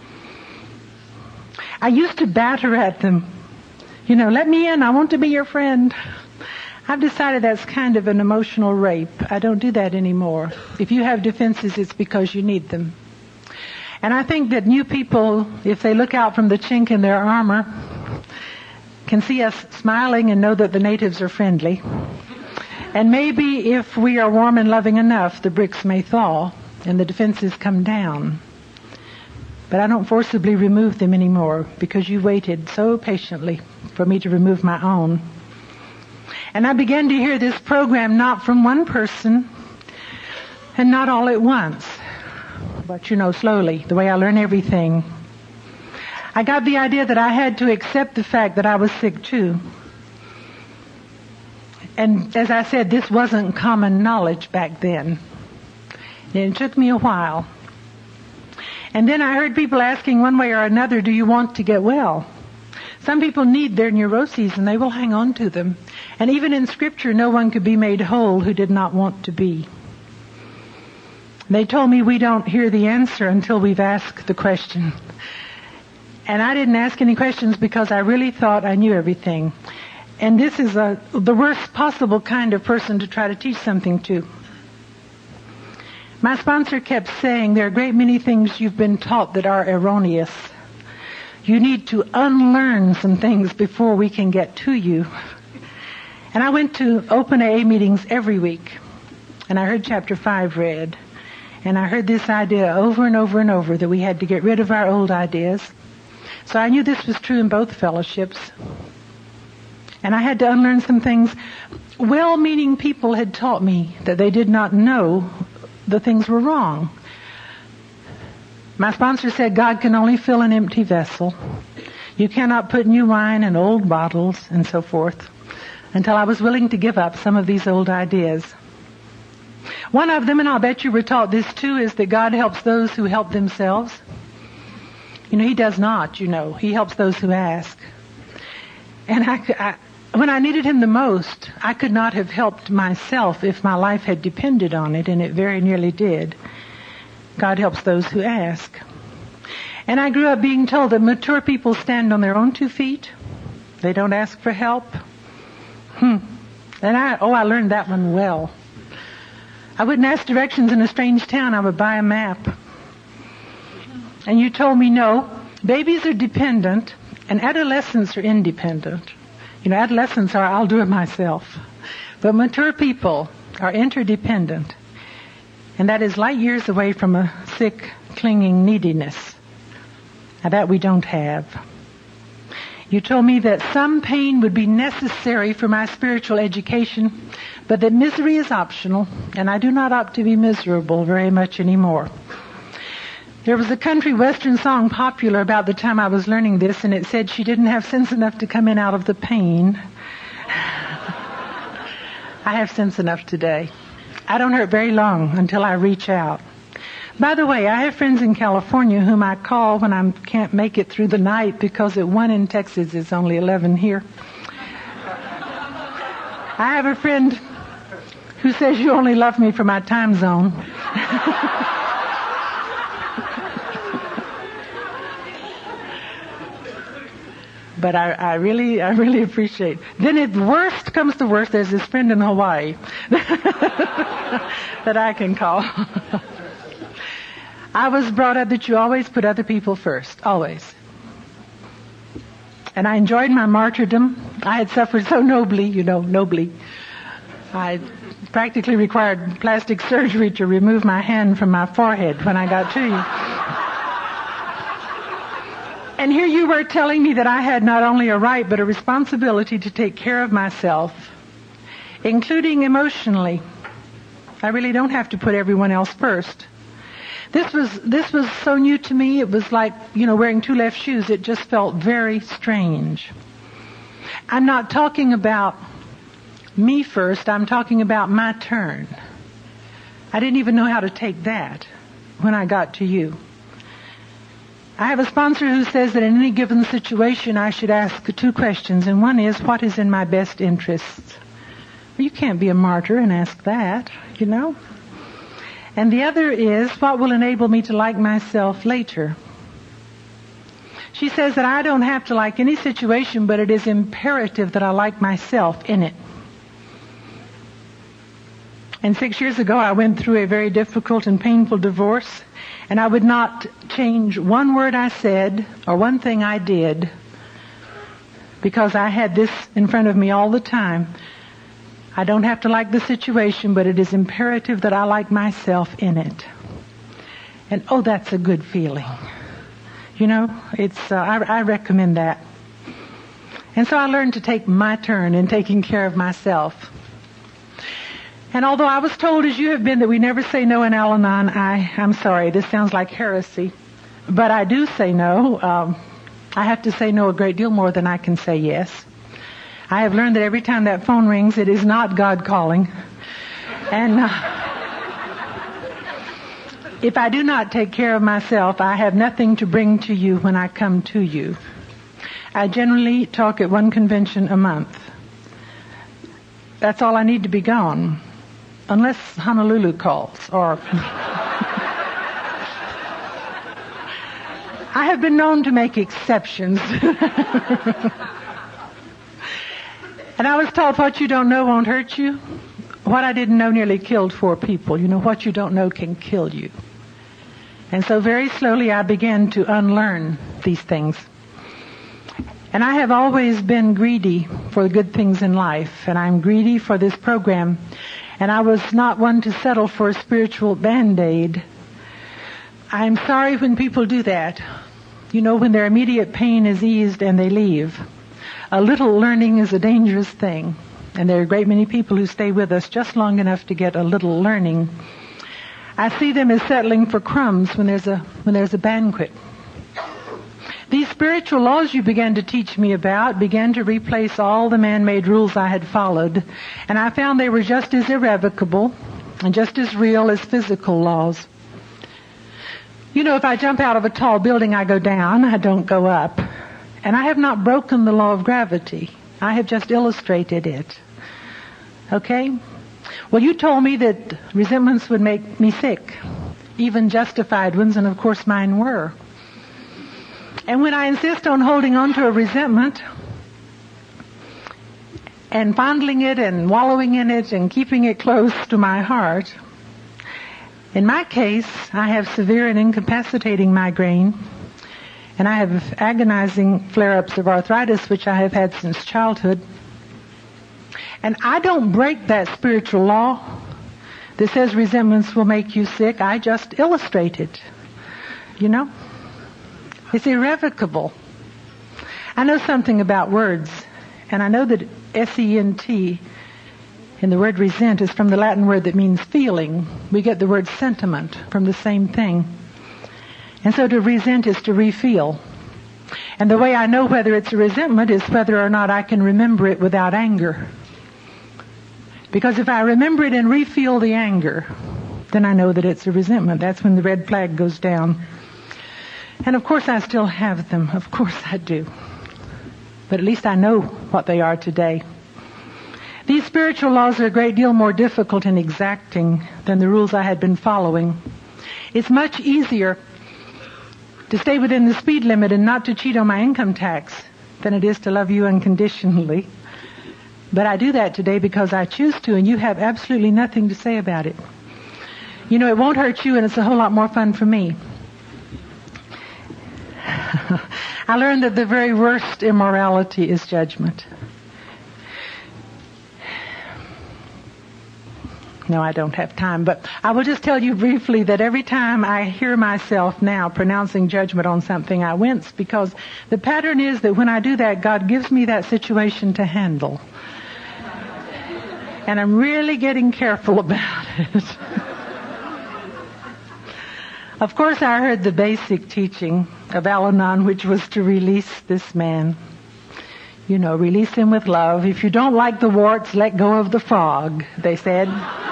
I used to batter at them. Let me in, I want to be your friend. I've decided that's kind of an emotional rape. I don't do that anymore. If you have defenses, it's because you need them. And I think that new people, if they look out from the chink in their armor, can see us smiling and know that the natives are friendly. And maybe if we are warm and loving enough, the bricks may thaw and the defenses come down. But I don't forcibly remove them anymore because you waited so patiently for me to remove my own. And I began to hear this program not from one person and not all at once, but slowly, the way I learn everything. I got the idea that I had to accept the fact that I was sick too. And as I said, this wasn't common knowledge back then. And it took me a while. And then I heard people asking one way or another, do you want to get well? Some people need their neuroses and they will hang on to them. And even in Scripture, no one could be made whole who did not want to be. They told me we don't hear the answer until we've asked the question. And I didn't ask any questions because I really thought I knew everything. And this is the worst possible kind of person to try to teach something to. My sponsor kept saying there are a great many things you've been taught that are erroneous. You need to unlearn some things before we can get to you. And I went to open AA meetings every week. And I heard chapter 5 read. And I heard this idea over and over and over that we had to get rid of our old ideas. So I knew this was true in both fellowships. And I had to unlearn some things. Well-meaning people had taught me that they did not know the things were wrong. My sponsor said God can only fill an empty vessel. You cannot put new wine in old bottles and so forth, until I was willing to give up some of these old ideas. One of them, and I'll bet you were taught this too, is that God helps those who help themselves. He does not, He helps those who ask. And when I needed Him the most, I could not have helped myself if my life had depended on it, and it very nearly did. God helps those who ask. And I grew up being told that mature people stand on their own 2 feet. They don't ask for help. And I learned that one well. I wouldn't ask directions in a strange town. I would buy a map. And you told me no. Babies are dependent and adolescents are independent. Adolescents are, I'll do it myself. But mature people are interdependent. And that is light years away from a sick, clinging neediness. Now that we don't have. You told me that some pain would be necessary for my spiritual education, but that misery is optional, and I do not opt to be miserable very much anymore. There was a country western song popular about the time I was learning this, and it said she didn't have sense enough to come in out of the pain. I have sense enough today. I don't hurt very long until I reach out. By the way, I have friends in California whom I call when I can't make it through the night because at 1 in Texas it's only 11 here. I have a friend who says you only love me for my time zone. But I really appreciate. Then if worst comes to worst, there's this friend in Hawaii that I can call. I was brought up that you always put other people first. Always. And I enjoyed my martyrdom. I had suffered so nobly, nobly. I practically required plastic surgery to remove my hand from my forehead when I got to you. And here you were telling me that I had not only a right but a responsibility to take care of myself, including emotionally. I really don't have to put everyone else first. This was so new to me. It was like, wearing two left shoes. It just felt very strange. I'm not talking about me first. I'm talking about my turn. I didn't even know how to take that when I got to you. I have a sponsor who says that in any given situation I should ask two questions, and one is, what is in my best interests? Well, you can't be a martyr and ask that, And the other is, what will enable me to like myself later? She says that I don't have to like any situation, but it is imperative that I like myself in it. And 6 years ago I went through a very difficult and painful divorce, and I would not change one word I said or one thing I did because I had this in front of me all the time. I don't have to like the situation, but it is imperative that I like myself in it. And that's a good feeling. I recommend that. And so I learned to take my turn in taking care of myself. And although I was told, as you have been, that we never say no in Al-Anon, I'm sorry, this sounds like heresy, but I do say no. I have to say no a great deal more than I can say yes. I have learned that every time that phone rings, it is not God calling. And if I do not take care of myself, I have nothing to bring to you when I come to you. I generally talk at one convention a month. That's all I need to be gone. Unless Honolulu calls, or... I have been known to make exceptions. And I was told, what you don't know won't hurt you. What I didn't know nearly killed 4 people. What you don't know can kill you. And so very slowly I began to unlearn these things. And I have always been greedy for the good things in life, and I'm greedy for this program. And I was not one to settle for a spiritual Band-Aid. I'm sorry when people do that. When their immediate pain is eased and they leave. A little learning is a dangerous thing. And there are a great many people who stay with us just long enough to get a little learning. I see them as settling for crumbs when there's a banquet. These spiritual laws you began to teach me about began to replace all the man-made rules I had followed, and I found they were just as irrevocable and just as real as physical laws. If I jump out of a tall building, I go down, I don't go up. And I have not broken the law of gravity. I have just illustrated it. Okay? Well, you told me that resentments would make me sick, even justified ones, and of course mine were. And when I insist on holding on to a resentment and fondling it and wallowing in it and keeping it close to my heart, in my case, I have severe and incapacitating migraine, and I have agonizing flare-ups of arthritis, which I have had since childhood. And I don't break that spiritual law that says resentments will make you sick. I just illustrate it. It's irrevocable. I know something about words, and I know that S-E-N-T in the word resent is from the Latin word that means feeling. We get the word sentiment from the same thing. And so to resent is to refeel. And the way I know whether it's a resentment is whether or not I can remember it without anger. Because if I remember it and refeel the anger, then I know that it's a resentment. That's when the red flag goes down. And of course I still have them. Of course I do. But at least I know what they are today. These spiritual laws are a great deal more difficult and exacting than the rules I had been following. It's much easier to stay within the speed limit and not to cheat on my income tax than it is to love you unconditionally. But I do that today because I choose to, and you have absolutely nothing to say about it. You know, it won't hurt you, and it's a whole lot more fun for me. I learned that the very worst immorality is judgment. No, I don't have time, but I will just tell you briefly that every time I hear myself now pronouncing judgment on something, I wince, because the pattern is that when I do that, God gives me that situation to handle. And I'm really getting careful about it. Of course, I heard the basic teaching of Al-Anon, which was to release this man. You know, release him with love. If you don't like the warts, let go of the frog, they said.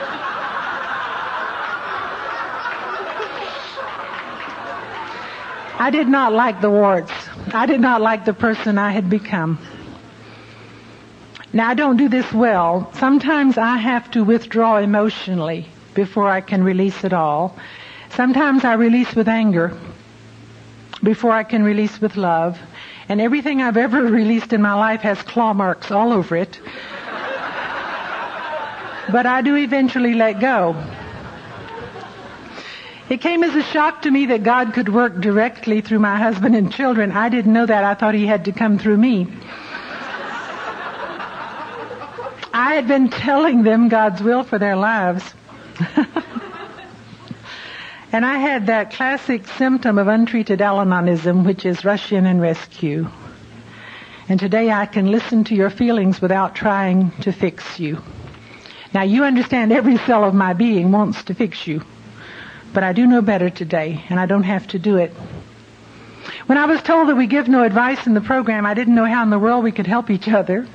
I did not like the warts. I did not like the person I had become. Now, I don't do this well. Sometimes I have to withdraw emotionally before I can release it all. Sometimes I release with anger before I can release with love. And everything I've ever released in my life has claw marks all over it. But I do eventually let go. It came as a shock to me that God could work directly through my husband and children. I didn't know that. I thought He had to come through me. I had been telling them God's will for their lives. And I had that classic symptom of untreated Al-Anonism, which is rush in and rescue. And today I can listen to your feelings without trying to fix you. Now, you understand every cell of my being wants to fix you. But I do know better today, and I don't have to do it. When I was told that we give no advice in the program, I didn't know how in the world we could help each other.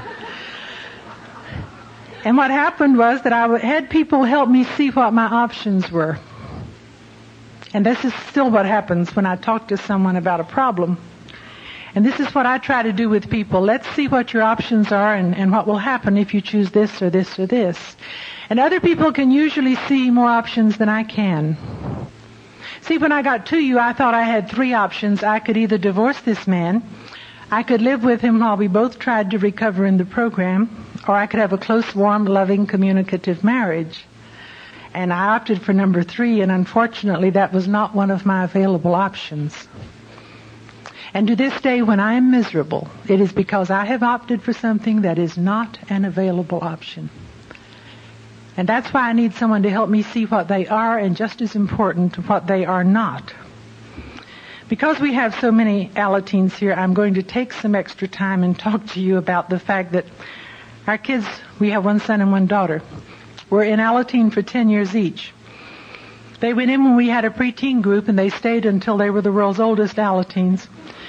And what happened was that I had people help me see what my options were. And this is still what happens when I talk to someone about a problem. And this is what I try to do with people. Let's see what your options are and what will happen if you choose this or this or this. And other people can usually see more options than I can. See, when I got to you, I thought I had 3 options. I could either divorce this man, I could live with him while we both tried to recover in the program, or I could have a close, warm, loving, communicative marriage. And I opted for number 3, and unfortunately that was not one of my available options. And to this day, when I am miserable, it is because I have opted for something that is not an available option. And that's why I need someone to help me see what they are, and just as important, what they are not. Because we have so many Alateens here, I'm going to take some extra time and talk to you about the fact that our kids, we have 1 son and 1 daughter, were in Alateen for 10 years each. They went in when we had a preteen group, and they stayed until they were the world's oldest Alateens.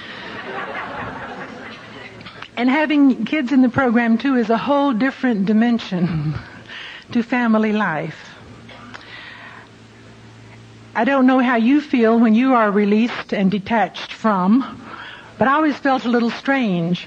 And having kids in the program, too, is a whole different dimension to family life. I don't know how you feel when you are released and detached from, but I always felt a little strange.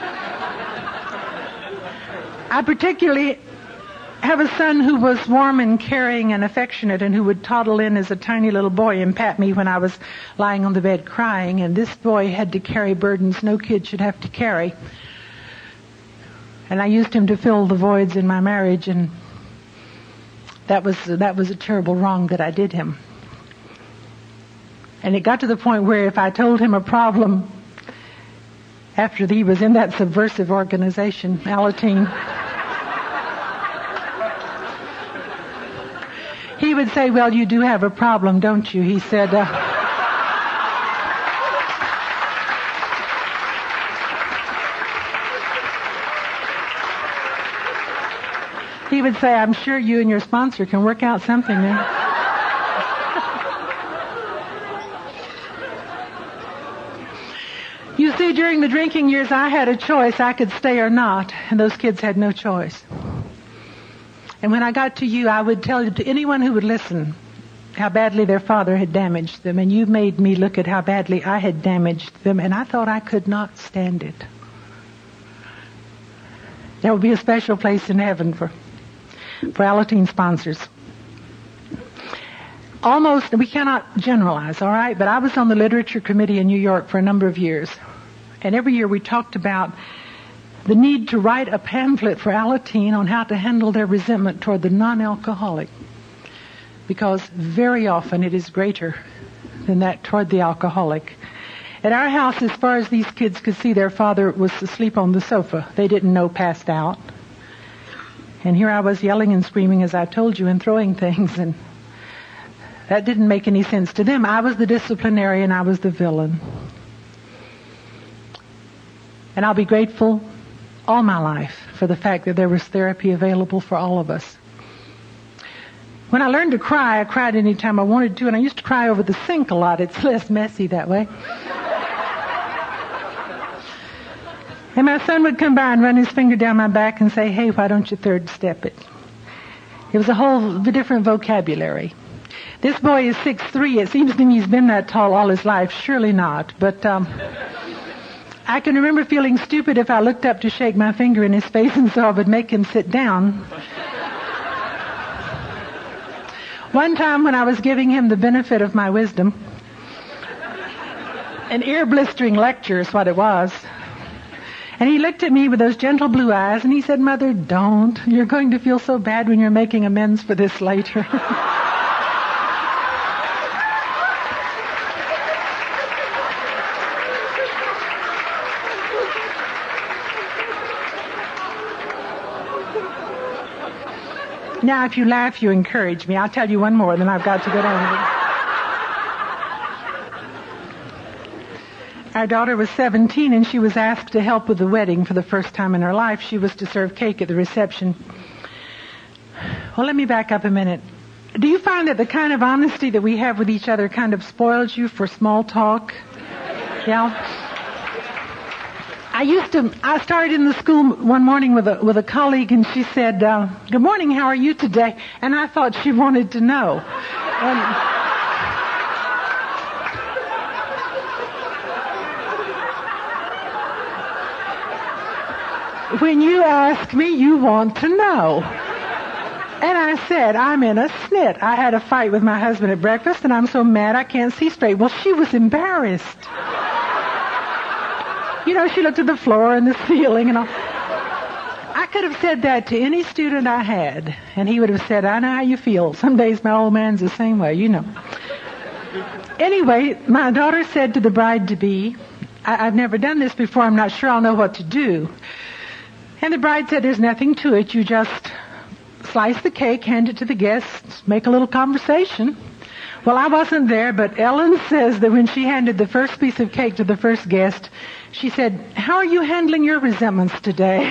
I particularly have a son who was warm and caring and affectionate, and who would toddle in as a tiny little boy and pat me when I was lying on the bed crying, and this boy had to carry burdens no kid should have to carry. And I used him to fill the voids in my marriage, and that was a terrible wrong that I did him. And it got to the point where if I told him a problem after he was in that subversive organization, Alateen, he would say, "Well, you do have a problem, don't you?" He said, he would say, "I'm sure you and your sponsor can work out something there." You see, during the drinking years, I had a choice. I could stay or not, and those kids had no choice. And when I got to you, I would tell to anyone who would listen how badly their father had damaged them, and you made me look at how badly I had damaged them, and I thought I could not stand it. There will be a special place in heaven for Alateen sponsors. Almost, we cannot generalize, all right, but I was on the literature committee in New York for a number of years. And every year we talked about the need to write a pamphlet for Alateen on how to handle their resentment toward the non-alcoholic. Because very often it is greater than that toward the alcoholic. At our house, as far as these kids could see, their father was asleep on the sofa. They didn't know passed out. And here I was yelling and screaming, as I told you, and throwing things, and that didn't make any sense to them. I was the disciplinarian, I was the villain. And I'll be grateful all my life for the fact that there was therapy available for all of us. When I learned to cry, I cried any time I wanted to, and I used to cry over the sink a lot. It's less messy that way. And my son would come by and run his finger down my back and say, "Hey, why don't you third step it?" It was a whole different vocabulary. This boy is 6'3". It seems to me he's been that tall all his life. Surely not. But I can remember feeling stupid if I looked up to shake my finger in his face, and so I would make him sit down. One time when I was giving him the benefit of my wisdom, an ear-blistering lecture is what it was, and he looked at me with those gentle blue eyes and he said, "Mother, don't. You're going to feel so bad when you're making amends for this later." Now, if you laugh, you encourage me. I'll tell you one more, then I've got to go down. Our daughter was 17, and she was asked to help with the wedding for the first time in her life. She was to serve cake at the reception. Well, let me back up a minute. Do you find that the kind of honesty that we have with each other kind of spoils you for small talk? Yeah? I started in the school one morning with a colleague, and she said, "Good morning, how are you today?" And I thought she wanted to know. When you ask me, you want to know. And I said, "I'm in a snit. I had a fight with my husband at breakfast, and I'm so mad I can't see straight." Well, she was embarrassed. You know, she looked at the floor and the ceiling and all. I could have said that to any student I had, and he would have said, "I know how you feel. Some days my old man's the same way, you know." Anyway, my daughter said to the bride-to-be, I've never done this before, I'm not sure I'll know what to do. And the bride said, "There's nothing to it. You just slice the cake, hand it to the guests, make a little conversation." Well, I wasn't there, but Ellen says that when she handed the first piece of cake to the first guest, she said, "How are you handling your resentments today?"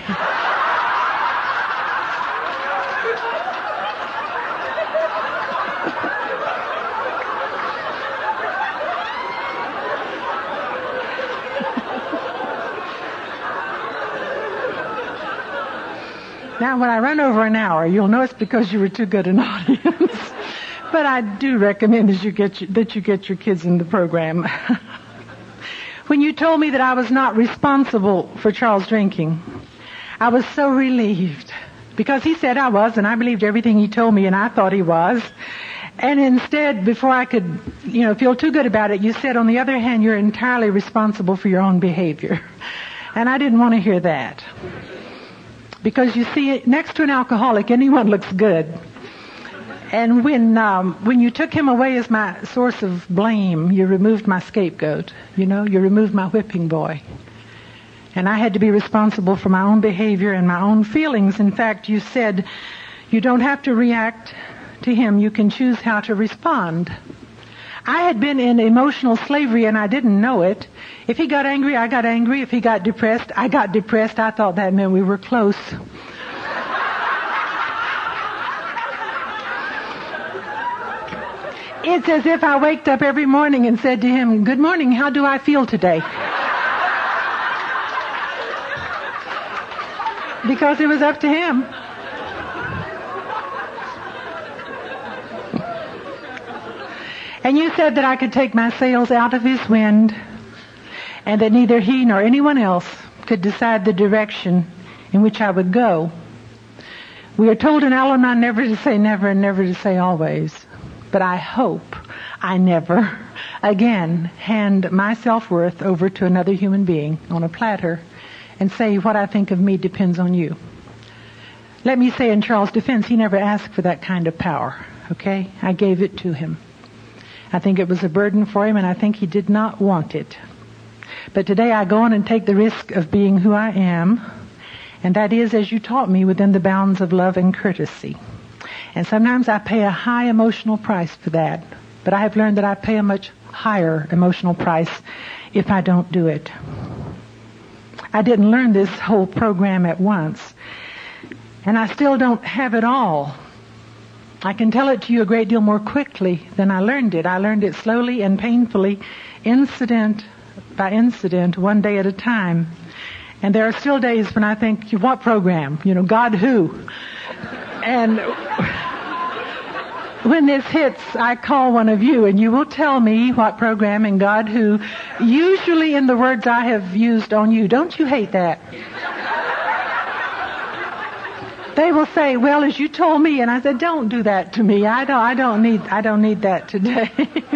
Now, when I run over an hour, you'll know it's because you were too good an audience. But I do recommend that you get your kids in the program. When you told me that I was not responsible for Charles drinking, I was so relieved. Because he said I was, and I believed everything he told me, and I thought he was. And instead, before I could, feel too good about it, you said, on the other hand, you're entirely responsible for your own behavior. And I didn't want to hear that. Because you see, next to an alcoholic, anyone looks good. And when you took him away as my source of blame, you removed my scapegoat. You removed my whipping boy. And I had to be responsible for my own behavior and my own feelings. In fact, you said, you don't have to react to him. You can choose how to respond. I had been in emotional slavery and I didn't know it. If he got angry, I got angry. If he got depressed, I got depressed. I thought that meant we were close. It's as if I waked up every morning and said to him, "Good morning, how do I feel today?" Because it was up to him. And you said that I could take my sails out of his wind and that neither he nor anyone else could decide the direction in which I would go. We are told in Al-Anon never to say never and never to say always. But I hope I never again hand my self-worth over to another human being on a platter and say what I think of me depends on you. Let me say in Charles' defense, he never asked for that kind of power, okay? I gave it to him. I think it was a burden for him, and I think he did not want it. But today I go on and take the risk of being who I am, and that is, as you taught me, within the bounds of love and courtesy. And sometimes I pay a high emotional price for that, but I have learned that I pay a much higher emotional price if I don't do it. I didn't learn this whole program at once, and I still don't have it all. I can tell it to you a great deal more quickly than I learned it. I learned it slowly and painfully, incident by incident, one day at a time. And there are still days when I think, what program? God who? And when this hits, I call one of you and you will tell me what program and God who, usually in the words I have used on you. Don't you hate that? They will say, well, as you told me, and I said, don't do that to me. I don't need that today.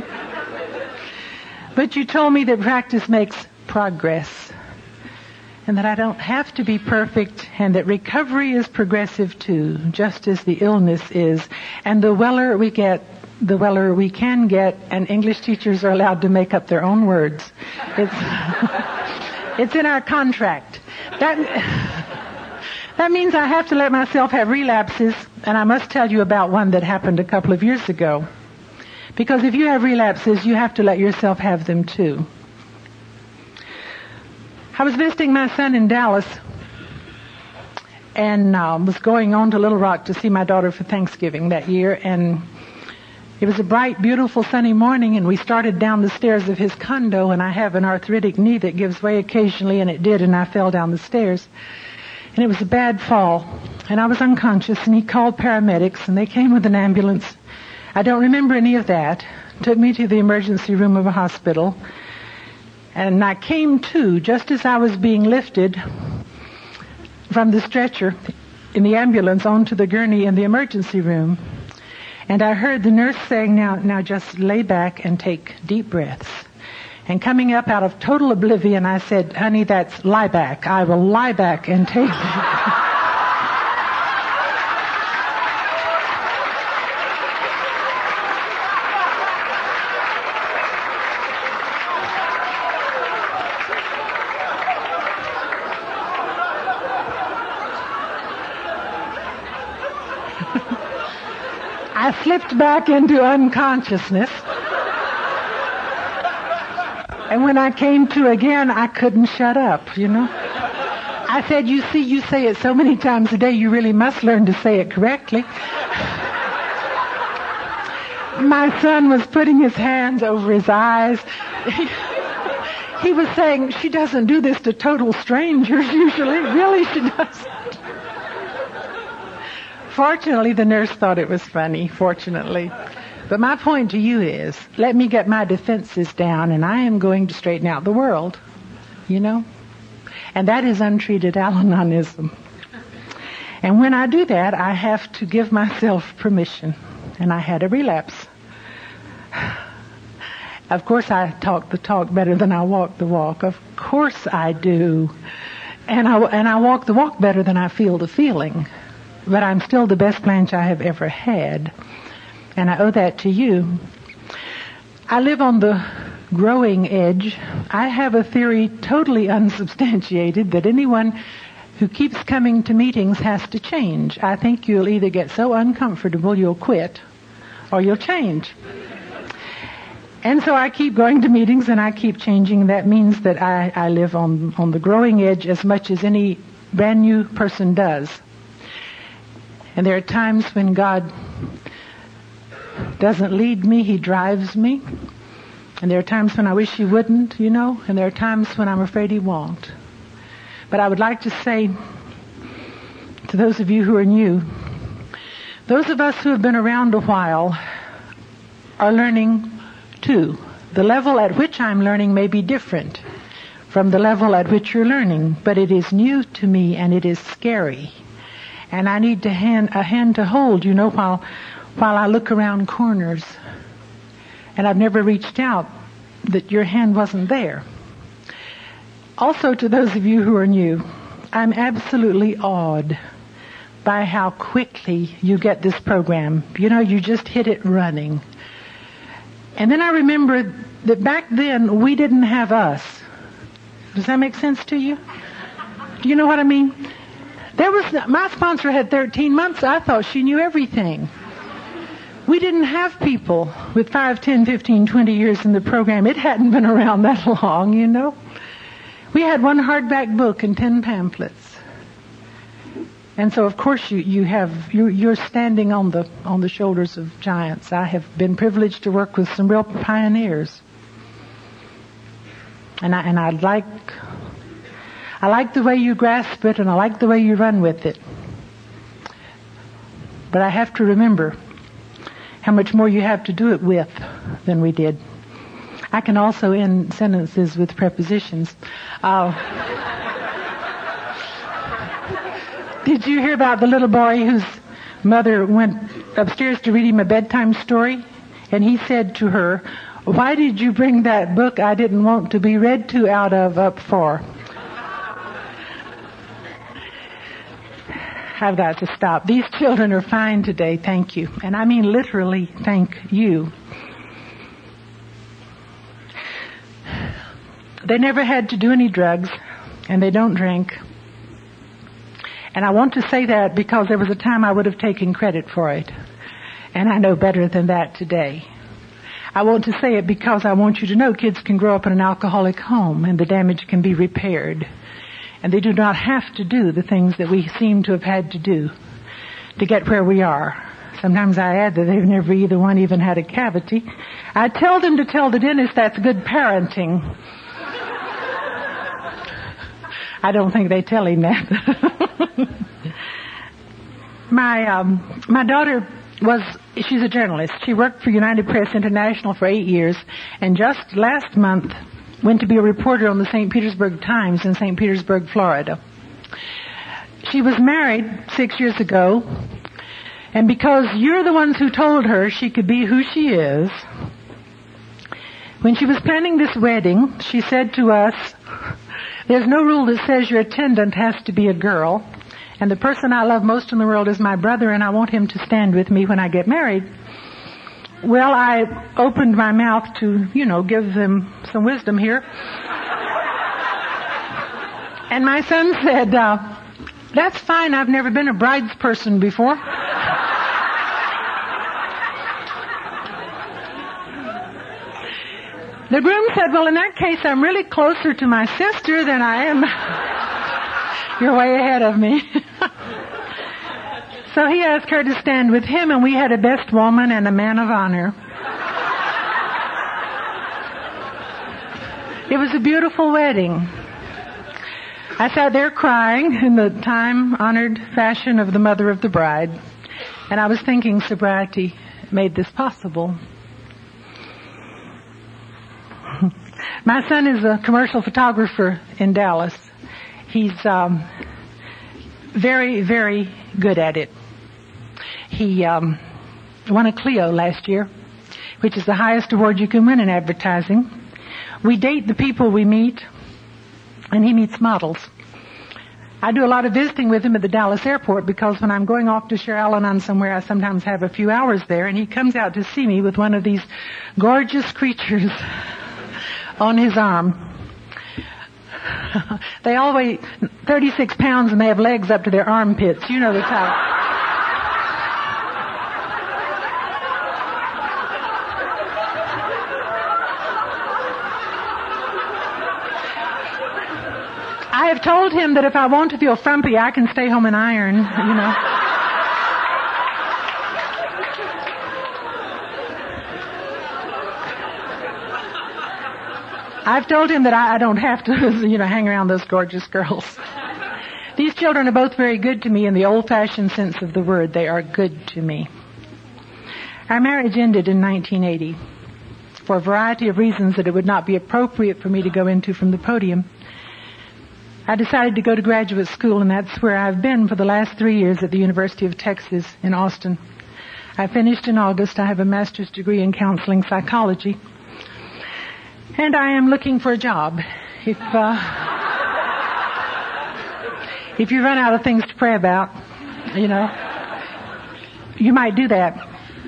But you told me that practice makes progress, and that I don't have to be perfect, and that recovery is progressive too, just as the illness is. And the weller we get, the weller we can get, and English teachers are allowed to make up their own words. It's in our contract. That means I have to let myself have relapses, and I must tell you about one that happened a couple of years ago. Because if you have relapses, you have to let yourself have them too. I was visiting my son in Dallas, and was going on to Little Rock to see my daughter for Thanksgiving that year, and it was a bright, beautiful, sunny morning, and we started down the stairs of his condo, and I have an arthritic knee that gives way occasionally, and it did, and I fell down the stairs. And it was a bad fall, and I was unconscious, and he called paramedics, and they came with an ambulance. I don't remember any of that. Took me to the emergency room of a hospital, and I came to just as I was being lifted from the stretcher in the ambulance onto the gurney in the emergency room, and I heard the nurse saying, now just lay back and take deep breaths. And coming up out of total oblivion, I said, honey, that's lie back. I will lie back and take I slipped back into unconsciousness. And when I came to again, I couldn't shut up, I said, you see, you say it so many times a day, you really must learn to say it correctly. My son was putting his hands over his eyes. He was saying, she doesn't do this to total strangers usually. Really, she doesn't. Fortunately, the nurse thought it was funny, fortunately. But my point to you is, let me get my defenses down, and I am going to straighten out the world, And that is untreated Al-Anonism. And when I do that, I have to give myself permission. And I had a relapse. Of course, I talk the talk better than I walk the walk. Of course I do. And I walk the walk better than I feel the feeling. But I'm still the best Blanche I have ever had. And I owe that to you. I live on the growing edge. I have a theory totally unsubstantiated that anyone who keeps coming to meetings has to change. I think you'll either get so uncomfortable you'll quit, or you'll change. And so I keep going to meetings and I keep changing. That means that I live on the growing edge as much as any brand new person does. And there are times when God doesn't lead me, He drives me. And there are times when I wish He wouldn't, and there are times when I'm afraid He won't. But I would like to say to those of you who are new, those of us who have been around a while are learning too. The level at which I'm learning may be different from the level at which you're learning, but it is new to me and it is scary. And I need a hand to hold, while I look around corners. and I've never reached out, that your hand wasn't there. Also, to those of you who are new, I'm absolutely awed by how quickly you get this program. You know, you just hit it running. And then I remember that back then we didn't have us. Does that make sense to you? Do you know what I mean? My sponsor had 13 months. I thought she knew everything. We didn't have people with 5, 10, 15, 20 years in the program. It hadn't been around that long, you know. We had one hardback book and 10 pamphlets. And so, of course, you're standing on the shoulders of giants. I have been privileged to work with some real pioneers, and I like the way you grasp it, and I like the way you run with it. But I have to remember how much more you have to do it with than we did. I can also end sentences with prepositions. Did you hear about the little boy whose mother went upstairs to read him a bedtime story? And he said to her, "Why did you bring that book I didn't want to be read to out of up for?" I've got to stop. These children are fine today, thank you. And I mean literally, thank you. They never had to do any drugs, and they don't drink. And I want to say that because there was a time I would have taken credit for it. And I know better than that today. I want to say it because I want you to know kids can grow up in an alcoholic home and the damage can be repaired. And they do not have to do the things that we seem to have had to do to get where we are. Sometimes I add that they've never either one even had a cavity. I tell them to tell the dentist that's good parenting. I don't think they tell him that. My daughter she's a journalist. She worked for United Press International for 8 years, and just last month went to be a reporter on the St. Petersburg Times in St. Petersburg, Florida. She was married 6 years ago, and because you're the ones who told her she could be who she is, when she was planning this wedding, she said to us, "There's no rule that says your attendant has to be a girl, and the person I love most in the world is my brother, and I want him to stand with me when I get married." Well, I opened my mouth to, give them some wisdom here. And my son said, "That's fine, I've never been a bride's person before." The groom said, "Well, in that case, I'm really closer to my sister than I am." You're way ahead of me. So he asked her to stand with him, and we had a best woman and a man of honor. It was a beautiful wedding. I sat there crying in the time-honored fashion of the mother of the bride, and I was thinking sobriety made this possible. My son is a commercial photographer in Dallas. He's very, very good at it. He won a Clio last year, which is the highest award you can win in advertising. We date the people we meet, and he meets models. I do a lot of visiting with him at the Dallas airport because when I'm going off to share Al-Anon somewhere, I sometimes have a few hours there, and he comes out to see me with one of these gorgeous creatures on his arm. They all weigh 36 pounds and they have legs up to their armpits. You know the type. I have told him that if I want to feel frumpy, I can stay home and iron, I've told him that I don't have to, hang around those gorgeous girls. These children are both very good to me in the old-fashioned sense of the word. They are good to me. Our marriage ended in 1980 for a variety of reasons that it would not be appropriate for me to go into from the podium. I decided to go to graduate school, and that's where I've been for the last 3 years at the University of Texas in Austin. I finished in August. I have a master's degree in counseling psychology. And I am looking for a job. If you run out of things to pray about, you might do that.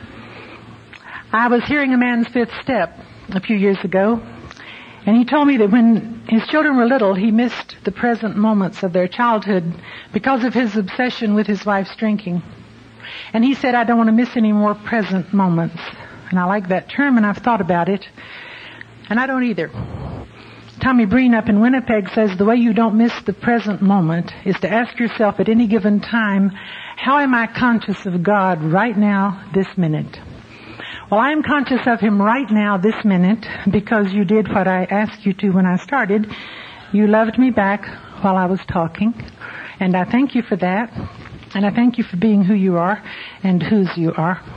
I was hearing a man's fifth step a few years ago, and he told me that when his children were little, he missed the present moments of their childhood because of his obsession with his wife's drinking. And he said, I don't want to miss any more present moments. And I like that term, and I've thought about it. And I don't either. Tommy Breen up in Winnipeg says the way you don't miss the present moment is to ask yourself at any given time, how am I conscious of God right now, this minute? Well, I am conscious of Him right now, this minute, because you did what I asked you to when I started. You loved me back while I was talking, and I thank you for that, and I thank you for being who you are and whose you are.